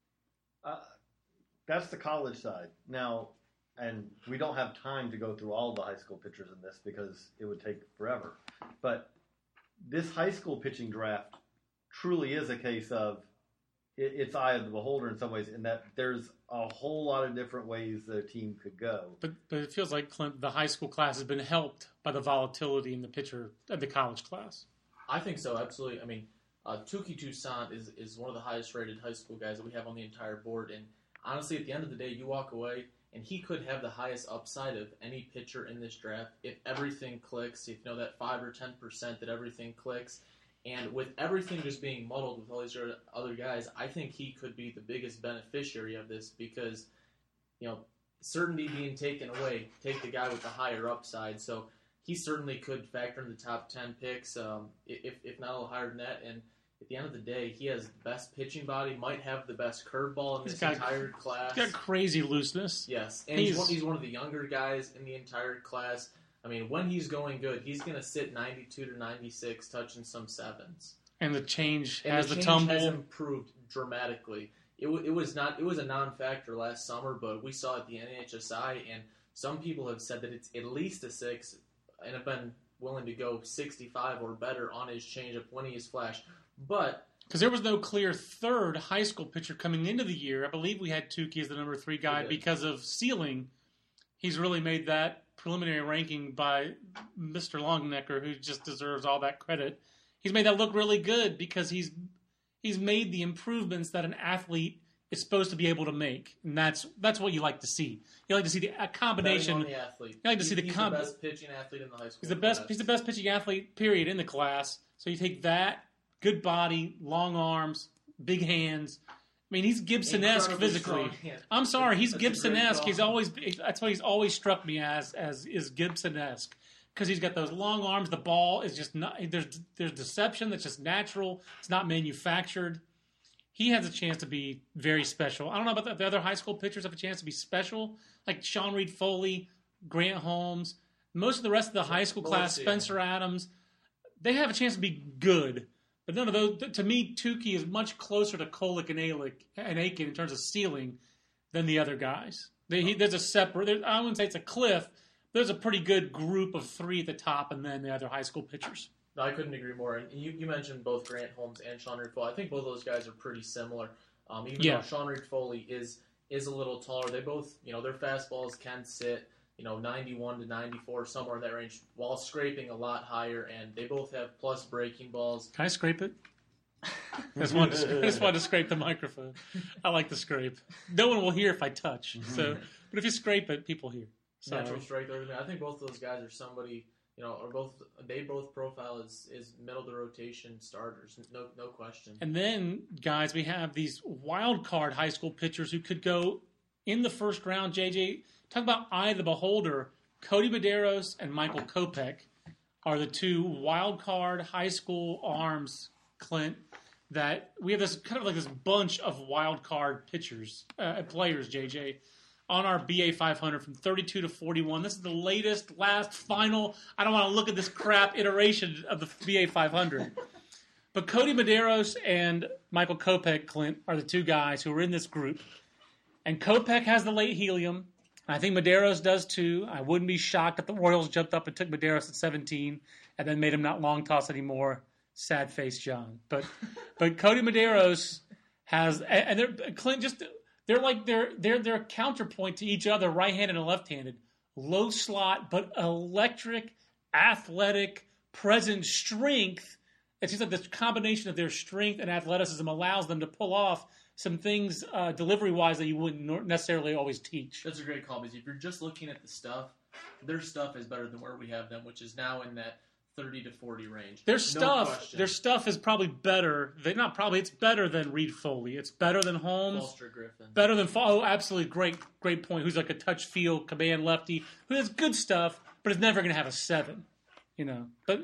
that's the college side. Now, and we don't have time to go through all the high school pitchers in this because it would take forever. But this high school pitching draft truly is a case of it's eye of the beholder in some ways, in that there's a whole lot of different ways that a team could go. But it feels like, Clint, the high school class has been helped by the volatility in the college class. I think so, absolutely. I mean, Touki Toussaint is one of the highest rated high school guys that we have on the entire board. And honestly, at the end of the day, you walk away, and he could have the highest upside of any pitcher in this draft if everything clicks, if that 5 or 10% that everything clicks. And with everything just being muddled with all these other guys, I think he could be the biggest beneficiary of this because, certainty being taken away, take the guy with the higher upside. So he certainly could factor in the top 10 picks, if not a little higher than that. And at the end of the day, he has the best pitching body, might have the best curveball in this entire class. He's got crazy looseness. Yes, and he's one of the younger guys in the entire class. I mean, when he's going good, he's going to sit 92 to 96, touching some 7s. And the change tumble. Has improved dramatically. It was a non-factor last summer, but we saw it at the NHSI, and some people have said that it's at least a 6, and have been willing to go 65 or better on his changeup when he is flashed. But because there was no clear third high school pitcher coming into the year, I believe we had Touki as the number 3 guy because of ceiling. he's really made that preliminary ranking by Mr. Longnecker, who just deserves all that credit. He's made that look really good because he's made the improvements that an athlete is supposed to be able to make, and that's what you like to see. You like to see the combination. Betting on the athlete. You like to see the He's the best pitching athlete in the high school. He's the best pitching athlete, period, in the class. So you take that, good body, long arms, big hands. I mean, he's Gibson-esque physically. I'm sorry, he's Gibson-esque. That's what he's always struck me as is Gibson-esque. Because he's got those long arms. The ball is just not. There's deception that's just natural. It's not manufactured. He has a chance to be very special. I don't know about the other high school pitchers have a chance to be special, like Sean Reed Foley, Grant Holmes. Most of the rest of the high school class, Spencer Adams, they have a chance to be good. But none of those. To me, Tukey is much closer to Kolek and Aiken in terms of ceiling than the other guys. There's a separate. I wouldn't say it's a cliff. There's a pretty good group of three at the top, and then the other high school pitchers. No, I couldn't agree more. And you mentioned both Grant Holmes and Sean Reed Foley. I think both of those guys are pretty similar. Even though Sean Reed Foley is a little taller, they both, their fastballs can sit, 91 to 94, somewhere in that range, while scraping a lot higher. And they both have plus breaking balls. Can I scrape it? I just wanted to scrape the microphone. I like the scrape. No one will hear if I touch. So, but if you scrape it, people hear. Sorry. Natural strike. I think both of those guys are somebody. They both profile as middle of the rotation starters, no question. And then, guys, we have these wild card high school pitchers who could go in the first round. JJ, talk about eye of the beholder. Cody Medeiros and Michael Kopech are the two wild card high school arms, Clint, that we have this kind of like this bunch of wild card pitchers, players, JJ. On our BA 500 from 32 to 41. This is the last, final, I don't want to look at this crap iteration of the BA 500. But Cody Medeiros and Michael Kopech, Clint, are the two guys who are in this group. And Kopech has the late helium. I think Medeiros does too. I wouldn't be shocked if the Royals jumped up and took Medeiros at 17 and then made him not long toss anymore. Sad face, John. But Cody Medeiros has, and they're, Clint, just... They're like their counterpoint to each other, right-handed and left-handed. Low slot, but electric, athletic, present strength. It seems like this combination of their strength and athleticism allows them to pull off some things delivery-wise that you wouldn't necessarily always teach. That's a great call, because if you're just looking at the stuff, their stuff is better than where we have them, which is now in that 30 to 40 range. Their stuff is probably better. It's better than Reed Foley. It's better than Holmes. Foster Griffin. Better than absolutely great point. Who's like a touch field command lefty who has good stuff, but is never going to have a 7. But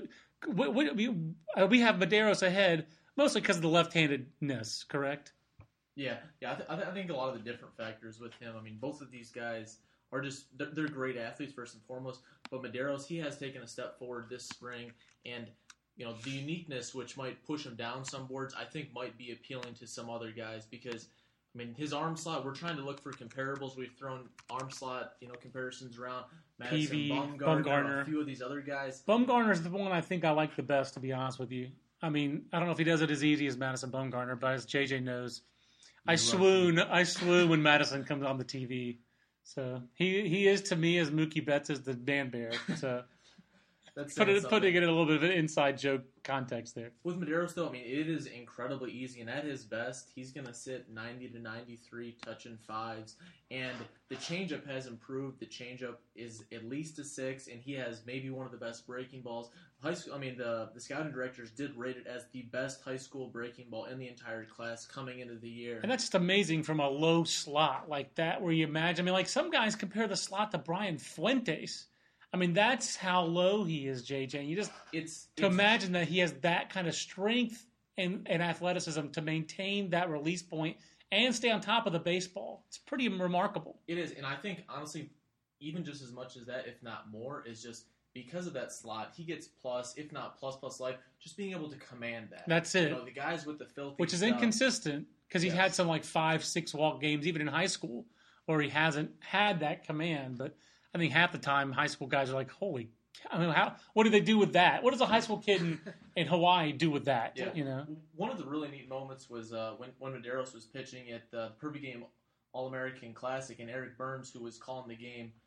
we have Medeiros ahead mostly because of the left-handedness. Correct? Yeah. I think a lot of the different factors with him. I mean, both of these guys are just they're great athletes first and foremost. But Medeiros, he has taken a step forward this spring, and the uniqueness which might push him down some boards, I think might be appealing to some other guys because his arm slot. We're trying to look for comparables. We've thrown arm slot comparisons around. Madison Bumgarner, a few of these other guys. Bumgarner is the one I think I like the best, to be honest with you. I mean, I don't know if he does it as easy as Madison Bumgarner, but as JJ knows, I swoon when Madison comes on the TV. So he is to me as Mookie Betts is the Man Bear. So putting it in a little bit of an inside joke context there. With Medeiros, though, it is incredibly easy, and at his best, he's going to sit 90 to 93, touching 5s, and the changeup has improved. The changeup is at least a 6, and he has maybe one of the best breaking balls. The scouting directors did rate it as the best high school breaking ball in the entire class coming into the year. And that's just amazing from a low slot like that, where you imagine, some guys compare the slot to Brian Fuentes. That's how low he is, JJ. And you just imagine that he has that kind of strength and athleticism to maintain that release point and stay on top of the baseball. It's pretty remarkable. It is, and I think honestly, even just as much as that, if not more, is just because of that slot, he gets plus, if not plus life, just being able to command that. That's it. The guys with the filthy which is stuff, inconsistent because he's had some 5-6 walk games even in high school where he hasn't had that command, but I think half the time high school guys are like, holy cow, what do they do with that? What does a high school kid in Hawaii do with that? Yeah. One of the really neat moments was when Medeiros was pitching at the Perfect Game All-American Classic, and Eric Burns, who was calling the game,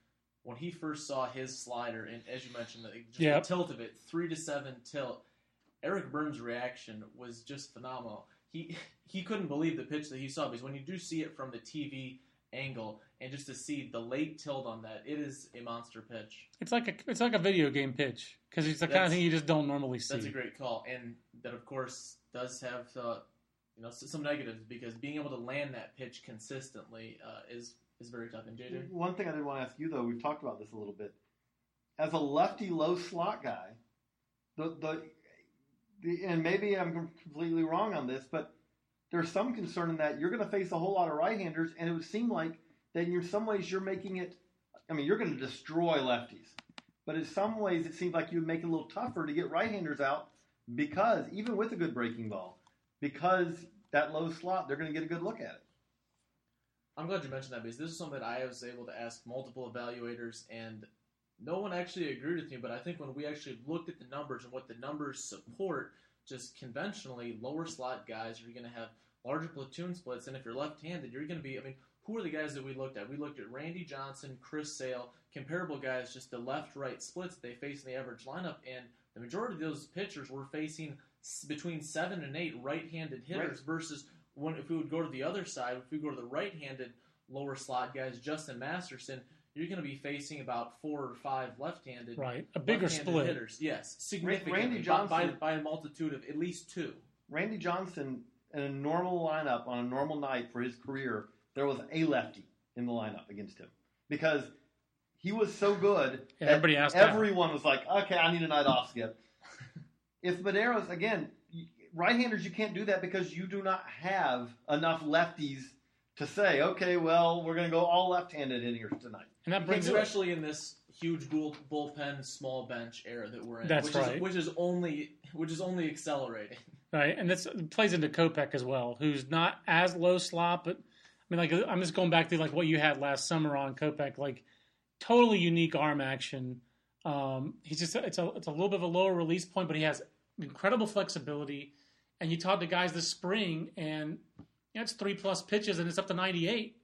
when he first saw his slider, and as you mentioned, just Yep. the tilt of it, 3-7 tilt, Eric Burns' reaction was just phenomenal. He couldn't believe the pitch that he saw, because when you do see it from the TV angle, and just to see the late tilt on that, it is a monster pitch. It's like a video game pitch, because it's the kind of thing you just don't normally see. That's a great call, and that of course does have some negatives, because being able to land that pitch consistently is very tough. And JJ, one thing I did want to ask you, though, we've talked about this a little bit. As a lefty low slot guy, and maybe I'm completely wrong on this, but there's some concern in that you're going to face a whole lot of right-handers, and it would seem like that in some ways you're making it. I mean, you're going to destroy lefties, but in some ways it seems like you would make it a little tougher to get right-handers out, because even with a good breaking ball, because that low slot, they're going to get a good look at it. I'm glad you mentioned that, because this is something that I was able to ask multiple evaluators, and no one actually agreed with me. But I think when we actually looked at the numbers and what the numbers support, just conventionally, lower slot guys are going to have larger platoon splits, and if you're left-handed, you're going to be, I mean, who are the guys that we looked at? We looked at Randy Johnson, Chris Sale, comparable guys, just the left-right splits they face in the average lineup, and the majority of those pitchers were facing between 7 and 8 right-handed hitters, right, versus if we would go to the other side, if we go to the right-handed lower slot guys, Justin Masterson, you're going to be facing about 4 or 5 left-handed, right, a bigger split hitters. Yes, significantly, Randy Johnson, by a multitude of at least 2. Randy Johnson, in a normal lineup on a normal night for his career, there was a lefty in the lineup against him, because he was so good. Everybody asked everyone was like, okay, I need a night off, Skip. If Medeiros, again, right-handers, you can't do that, because you do not have enough lefties to say, okay, well, we're going to go all left-handed in here tonight. And that brings especially in this huge bullpen, small bench era that we're in. That's right. Which is only accelerating. Right, and this plays into Kopech as well, who's not as low slot, but I mean, like, I'm just going back to like what you had last summer on Kopech, like totally unique arm action. He's just it's a little bit of a lower release point, but he has incredible flexibility. And you talk to guys this spring, and it's 3+ pitches, and it's up to 98.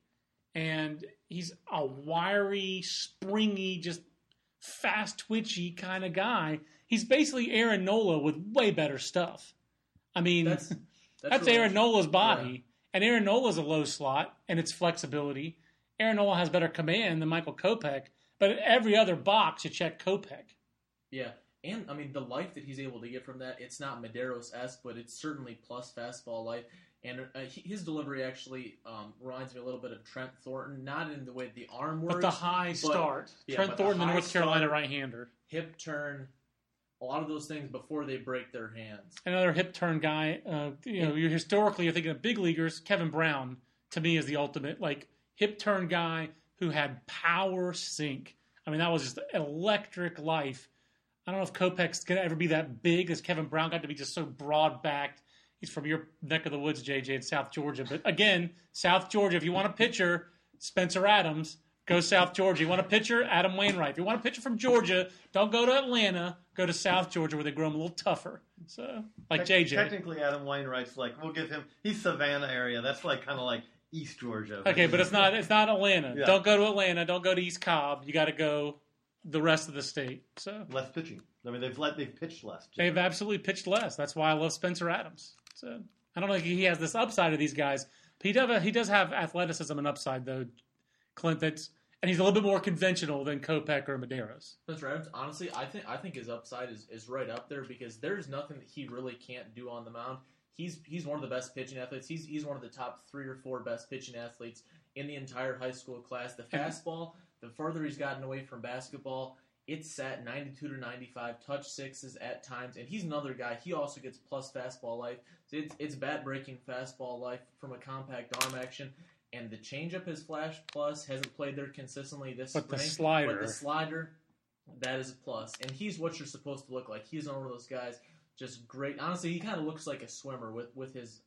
And he's a wiry, springy, just fast, twitchy kind of guy. He's basically Aaron Nola with way better stuff. I mean, that's really Aaron Nola's body. Yeah. And Aaron Nola's a low slot, and it's flexibility. Aaron Nola has better command than Michael Kopech, but every other box you check Kopech. Yeah, and I mean, the life that he's able to get from that, it's not Medeiros-esque, but it's certainly plus fastball life. And his delivery actually reminds me a little bit of Trent Thornton, not in the way the arm works. But the high start. Trent Thornton, the North Carolina right-hander. Hip turn, a lot of those things before they break their hands. Another hip turn guy. You're thinking of big leaguers. Kevin Brown, to me, is the ultimate like hip turn guy who had power sink. I mean, that was just electric life. I don't know if Kopech's going to ever be that big as Kevin Brown got to be just so broad-backed. He's from your neck of the woods, JJ, in South Georgia. But again, South Georgia, if you want a pitcher, Spencer Adams, go South Georgia. You want a pitcher, Adam Wainwright. If you want a pitcher from Georgia, don't go to Atlanta. Go to South Georgia where they grow them a little tougher. So, like JJ. Technically, Adam Wainwright's like, we'll give him, he's Savannah area. That's like kind of like East Georgia. Okay, but it's not Atlanta. Yeah. Don't go to Atlanta. Don't go to East Cobb. You got to go the rest of the state. So less pitching. I mean, they've pitched less. They've absolutely pitched less. That's why I love Spencer Adams. So I don't know if he has this upside of these guys. But he does have athleticism and upside, though, Clint. And he's a little bit more conventional than Kopech or Medeiros. That's right. Honestly, I think his upside is right up there, because there's nothing that he really can't do on the mound. He's one of the best pitching athletes. He's one of the top 3 or 4 best pitching athletes in the entire high school class. The fastball, the further he's gotten away from basketball, it's sat 92 to 95, touch sixes at times, and he's another guy. He also gets plus fastball life. So it's bat-breaking fastball life from a compact arm action, and the changeup has flashed plus, hasn't played there consistently this spring. But the slider, that is a plus, and he's what you're supposed to look like. He's one of those guys, just great. Honestly, he kind of looks like a swimmer with his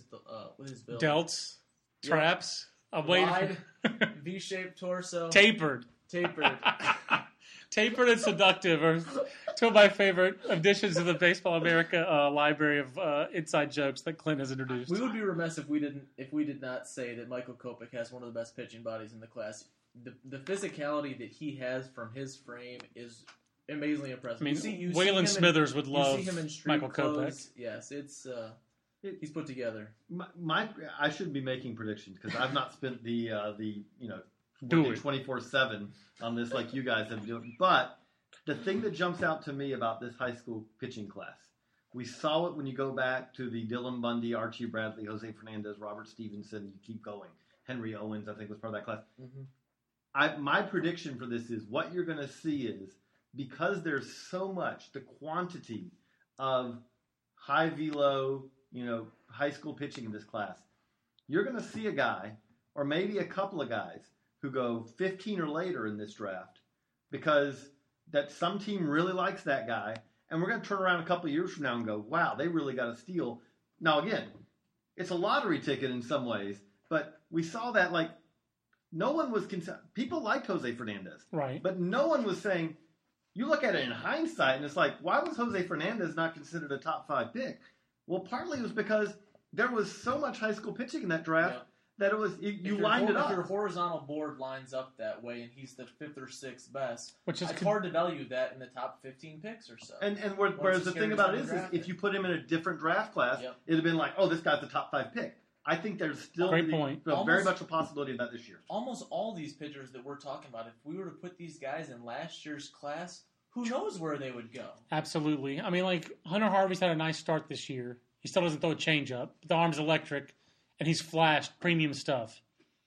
build. Delts, traps, wide, V-shaped torso, tapered. Tapered and seductive are two of my favorite additions to the Baseball America library of inside jokes that Clint has introduced. We would be remiss if we did not say that Michael Kopech has one of the best pitching bodies in the class. the physicality that he has from his frame is amazingly impressive. I mean, you Waylon Smithers would love you see him in street Michael clothes. Kopech. Yes, he's put together. I should be making predictions because I've not spent the 24/7 on this like you guys have done. But the thing that jumps out to me about this high school pitching class, we saw it when you go back to the Dylan Bundy, Archie Bradley, Jose Fernandez, Robert Stevenson. You keep going. Henry Owens, I think, was part of that class. Mm-hmm. My prediction for this is what you're going to see is because there's so much, the quantity of high velo, high school pitching in this class, you're going to see a guy or maybe a couple of guys who go 15 or later in this draft because that some team really likes that guy, and we're going to turn around a couple of years from now and go, wow, they really got a steal. Now, again, it's a lottery ticket in some ways, but we saw that no one was people liked Jose Fernandez, right? But no one was saying. You look at it in hindsight, and it's like, why was Jose Fernandez not considered a top 5 pick? Well, partly it was because there was so much high school pitching in that draft that it was you lined it up. If your horizontal board lines up that way, and he's the 5th or 6th best, it's hard to value that in the top 15 picks or so. And whereas the thing about it is if you put him in a different draft class, it'd have been like, oh, this guy's the top 5 pick. I think there's still very much a possibility of that this year. Almost all these pitchers that we're talking about, if we were to put these guys in last year's class, who knows where they would go? Absolutely. I mean, Hunter Harvey's had a nice start this year. He still doesn't throw a changeup. The arm's electric, and he's flashed premium stuff.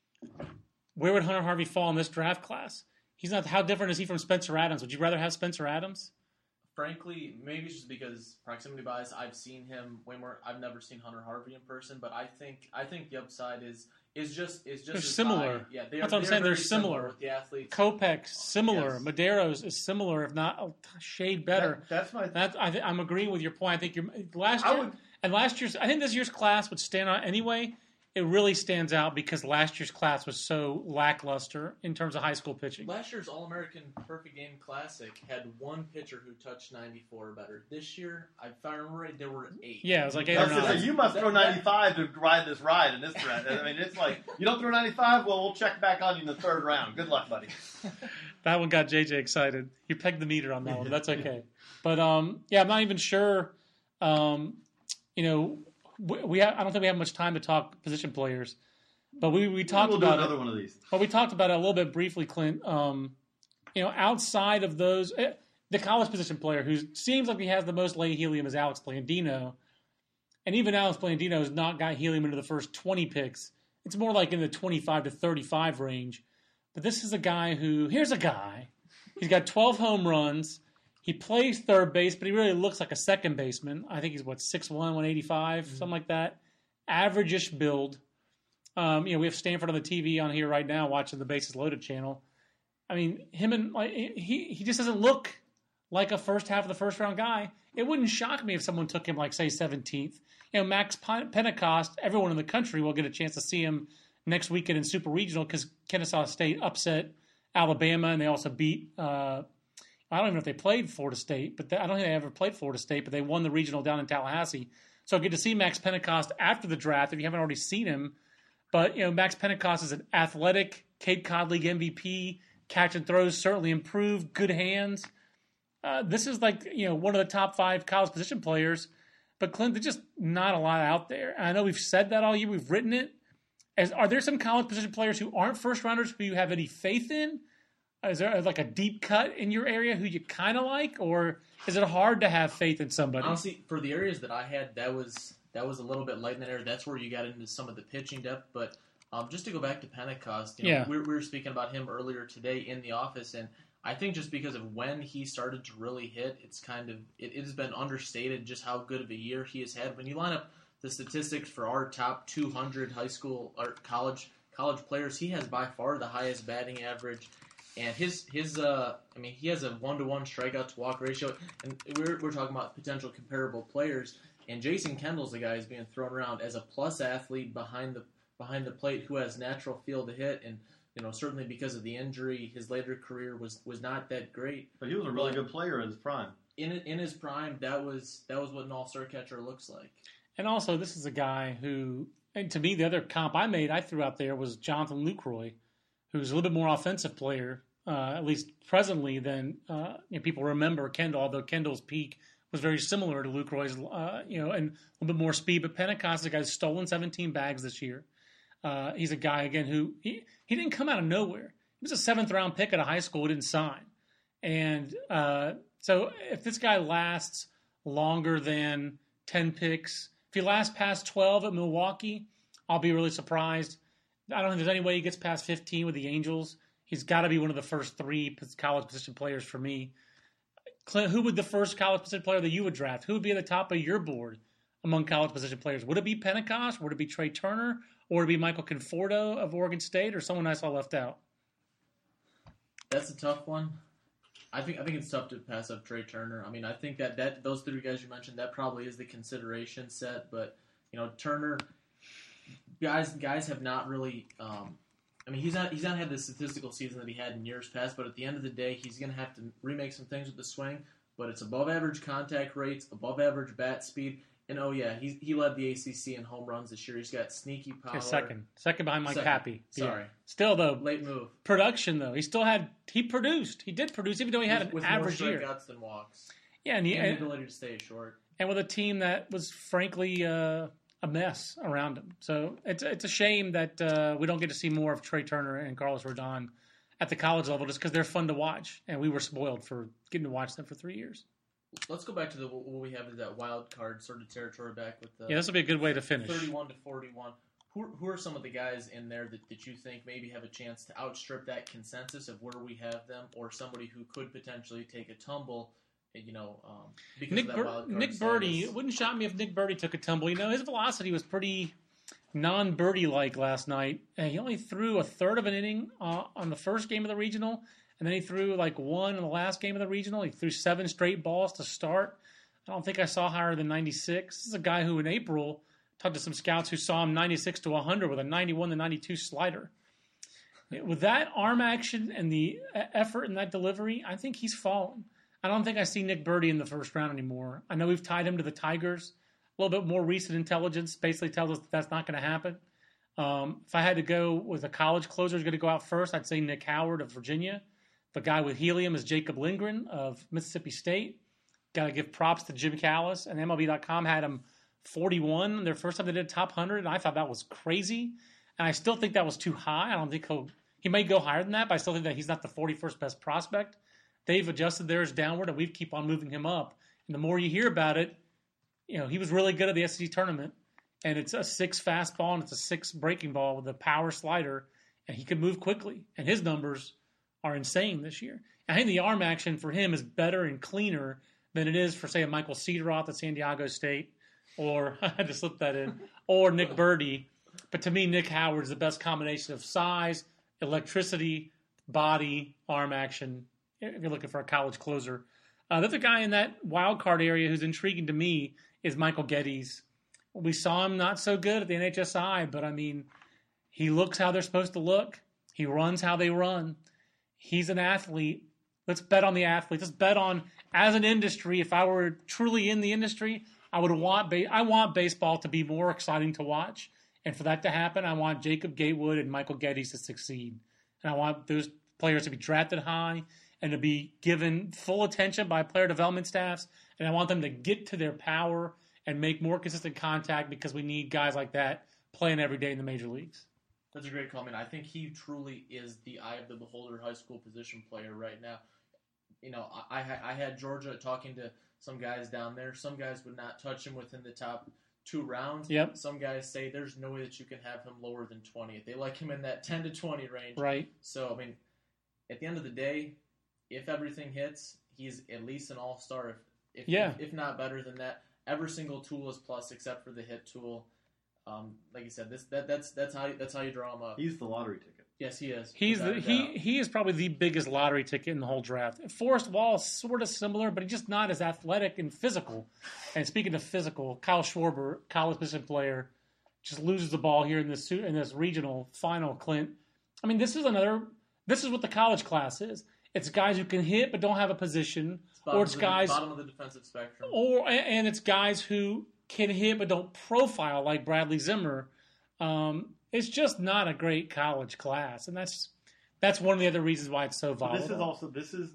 Where would Hunter Harvey fall in this draft class? He's not. How different is he from Spencer Adams? Would you rather have Spencer Adams? Frankly, maybe it's just because proximity bias. I've seen him way more. I've never seen Hunter Harvey in person, but I think the upside is just they're similar. High. Yeah, that's what I'm saying. They're similar. With the athletes. Kopech similar. Yes. Medeiros is similar, if not a shade better. I'm agreeing with your point. I think last year's. I think this year's class would stand out anyway. It really stands out because last year's class was so lackluster in terms of high school pitching. Last year's All-American Perfect Game Classic had one pitcher who touched 94 or better. This year, if I remember right, there were 8. Yeah, it was like 8 or 9. You must throw 95 to ride this ride in this draft. I mean, it's like, you don't throw 95? Well, we'll check back on you in the 3rd round. Good luck, buddy. That one got JJ excited. You pegged the meter on that one. That's okay. But, I'm not even sure, I don't think we have much time to talk position players, but we talked about do another one of these. But we talked about it a little bit briefly, Clint. Outside of those, the college position player who seems like he has the most late helium is Alex Blandino, and even Alex Blandino has not got helium into the first 20 picks. It's more like in the 25 to 35 range. But this is a guy here's a guy. He's got 12 home runs. He plays third base, but he really looks like a second baseman. I think he's 6'1", 185, something like that. Average-ish build. We have Stanford on the TV on here right now watching the Bases Loaded channel. I mean, he just doesn't look like a first half of the first round guy. It wouldn't shock me if someone took him say 17th. Max Pentecost, everyone in the country will get a chance to see him next weekend in Super Regional because Kennesaw State upset Alabama, and they also beat I don't even know if they played Florida State, but I don't think they ever played Florida State, but they won the regional down in Tallahassee. So good to see Max Pentecost after the draft if you haven't already seen him. But, Max Pentecost is an athletic Cape Cod League MVP, catch and throws certainly improved, good hands. This is one of the top 5 college position players. But, Clint, there's just not a lot out there. And I know we've said that all year. We've written it. Are there some college position players who aren't first-rounders who you have any faith in? Is there a deep cut in your area who you kind of like, or is it hard to have faith in somebody? Honestly, for the areas that I had, that was a little bit light in that area. That's where you got into some of the pitching depth. But just to go back to Pentecost, we were speaking about him earlier today in the office, and I think just because of when he started to really hit, it has been understated just how good of a year he has had. When you line up the statistics for our top 200 high school or college players, he has by far the highest batting average. And he has a 1-to-1 strikeout to walk ratio, and we're talking about potential comparable players. And Jason Kendall's the guy who's being thrown around as a plus athlete behind the plate who has natural feel to hit, and certainly because of the injury, his later career was not that great. But he was a really good player in his prime. In his prime, that was what an all-star catcher looks like. And also, this is a guy who, and to me, the other comp I threw out there was Jonathan Lucroy. who's a little bit more offensive player, at least presently, than people remember Kendall, although Kendall's peak was very similar to Lucroy's, and a little bit more speed. But Pentecost is a guy who's stolen 17 bags this year. He's a guy, again, who he didn't come out of nowhere. He was a 7th-round pick at a high school who didn't sign. And so if this guy lasts longer than 10 picks, if he lasts past 12 at Milwaukee, I'll be really surprised. I don't think there's any way he gets past 15 with the Angels. He's got to be one of the first 3 college position players for me. Clint, who would the first college position player that you would draft? Who would be at the top of your board among college position players? Would it be Pentecost? Would it be Trey Turner? Or would it be Michael Conforto of Oregon State, or someone I saw left out? That's a tough one. I think it's tough to pass up Trey Turner. I mean, I think that those 3 guys you mentioned, that probably is the consideration set. But Turner, guys have not really. He's not had the statistical season that he had in years past. But at the end of the day, he's going to have to remake some things with the swing. But it's above average contact rates, above average bat speed. And, he led the ACC in home runs this year. He's got sneaky power. Okay, second behind Mike Pappy. Sorry. Yeah. Still, though. Late move. Production, though. He produced. He did produce, even though he had an average year. With more strikeouts than walks. Yeah, and the ability to stay short. And with a team that was, frankly, a mess around him. So it's a shame that we don't get to see more of Trey Turner and Carlos Rodon at the college level just because they're fun to watch. And we were spoiled for getting to watch them for 3 years. Let's go back to what we have is that wild card sort of territory back with the this will be a good way to finish. 31 to 41. Who are some of the guys in there that you think maybe have a chance to outstrip that consensus of where we have them, or somebody who could potentially take a tumble, because of that wild card Nick Birdie, it wouldn't shock me if Nick Birdie took a tumble. His velocity was pretty non-Birdie-like last night. And he only threw a third of an inning on the first game of the regional. And then he threw like 1 in the last game of the regional. He threw 7 straight balls to start. I don't think I saw higher than 96. This is a guy who in April talked to some scouts who saw him 96 to 100 with a 91 to 92 slider. With that arm action and the effort in that delivery, I think he's fallen. I don't think I see Nick Birdie in the first round anymore. I know we've tied him to the Tigers. A little bit more recent intelligence basically tells us that's not going to happen. If I had to go with a college closer who's going to go out first, I'd say Nick Howard of Virginia. The guy with helium is Jacob Lindgren of Mississippi State. Got to give props to Jim Callis, and MLB.com had him 41 their first time they did top 100, and I thought that was crazy. And I still think that was too high. I don't think he may go higher than that, but I still think that he's not the 41st best prospect. They've adjusted theirs downward, and we keep on moving him up. And the more you hear about it, he was really good at the SEC tournament, and it's a 6 fastball and it's a 6 breaking ball with a power slider, and he can move quickly. And his numbers are insane this year. I think the arm action for him is better and cleaner than it is for, say, a Michael Cedroth at San Diego State, or I had to slip that in, or Nick Birdie. But to me, Nick Howard is the best combination of size, electricity, body, arm action, if you're looking for a college closer. The other guy in that wild card area who's intriguing to me is Michael Geddes. We saw him not so good at the NHSI, but, he looks how they're supposed to look. He runs how they run. He's an athlete. Let's bet on the athlete. Let's bet on, as an industry, if I were truly in the industry, I want baseball to be more exciting to watch. And for that to happen, I want Jacob Gatewood and Michael Geddes to succeed. And I want those players to be drafted high and to be given full attention by player development staffs. And I want them to get to their power and make more consistent contact, because we need guys like that playing every day in the major leagues. That's a great comment. I think he truly is the eye of the beholder high school position player right now. I had Georgia talking to some guys down there. Some guys would not touch him within the top 2 rounds. Yep. Some guys say there's no way that you can have him lower than 20. They like him in that 10 to 20 range. Right. So, at the end of the day, if everything hits, he's at least an all-star, if not better than that. Every single tool is plus except for the hit tool. Like you said, that's how you draw him up. He's the lottery ticket. Yes, he is. He is probably the biggest lottery ticket in the whole draft. Forrest Wall is sort of similar, but he's just not as athletic and physical. And speaking of physical, Kyle Schwarber, college position player, just loses the ball here in this regional final. Clint, this is what the college class is. It's guys who can hit but don't have a position, or it's guys bottom of the defensive spectrum, and it's guys who can hit but don't profile like Bradley Zimmer. It's just not a great college class, and that's That's one of the other reasons why it's so But volatile. this is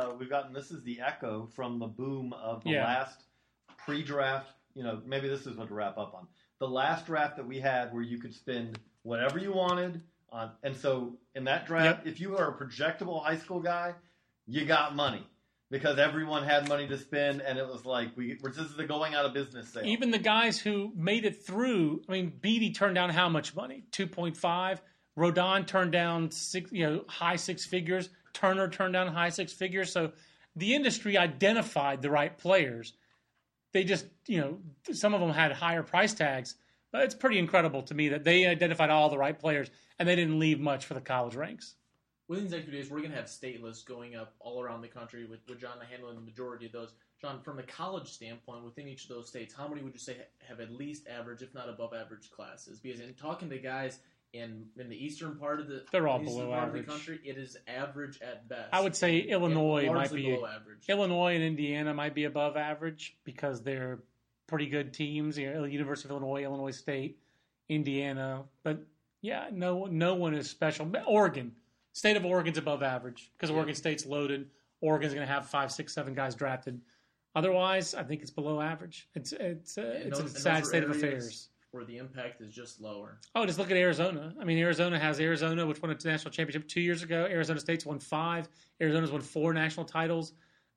the echo from the boom of the Yeah. last pre-draft. Maybe this is what to wrap up on. The last draft that we had, where you could spend whatever you wanted on, and so in that draft, Yep. if you are a projectable high school guy, you got money because everyone had money to spend, and it was like this is the going out of business sale. Even the guys who made it through, I mean, Beatty turned down how much money? 2.5. Rodon turned down high six figures. Turner turned down high six figures. So the industry identified the right players. They just, some of them had higher price tags. But it's pretty incredible to me that they identified all the right players and they didn't leave much for the college ranks. Within these next few days, we're going to have state lists going up all around the country with John handling the majority of those. John, from the college standpoint, within each of those states, how many would you say have at least average, if not above average classes? Because in talking to guys in the eastern part of the They're all eastern below part average. of the country, it is average at best. I would say Illinois might largely be below average. Illinois and Indiana might be above average because they're pretty good teams. University of Illinois, Illinois State, Indiana, but yeah, no one is special. Oregon, state of Oregon's above average because Oregon State's loaded. Oregon's going to have 5, 6, 7 guys drafted. Otherwise, I think it's below average. It's a sad state of affairs. Where the impact is just lower. Oh, just look at Arizona. I mean, Arizona, which won a national championship 2 years ago. Arizona State's won 5. Arizona's won 4 national titles.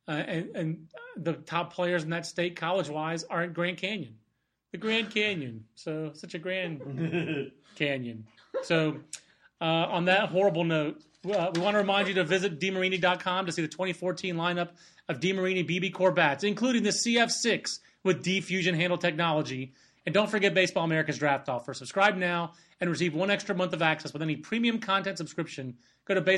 And the top players in that state, college-wise, are at Grand Canyon. The Grand Canyon. So, such a grand canyon. So, on that horrible note, we want to remind you to visit DeMarini.com to see the 2014 lineup of DeMarini BB Core bats, including the CF6 with D-Fusion handle technology. And don't forget Baseball America's draft offer. Subscribe now and receive 1 extra month of access with any premium content subscription. Go to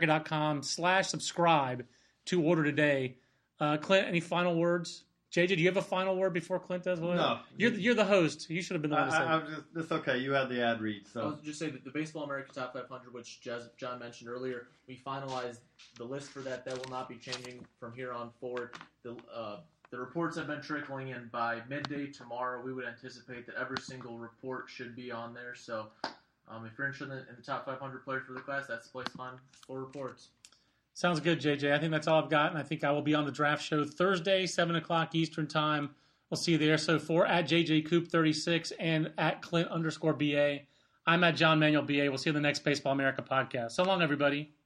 baseballamerica.com/subscribe to order today. Clint, any final words? JJ, do you have a final word before Clint does? No. You're the host. You should have been the one to say it. It's okay. You had the ad read. So I'll just say that the Baseball America Top 500, which John mentioned earlier, we finalized the list for that. That will not be changing from here on forward. The reports have been trickling in. By midday tomorrow, we would anticipate that every single report should be on there. So if you're interested in the top 500 players for the class, that's the place to find full reports. Sounds good, JJ. I think that's all I've got, and I think I will be on the draft show Thursday, 7 o'clock Eastern Time. We'll see you there. So for at JJCoop36 and at Clint_BA, I'm at John Manuel BA. We'll see you in the next Baseball America podcast. So long, everybody.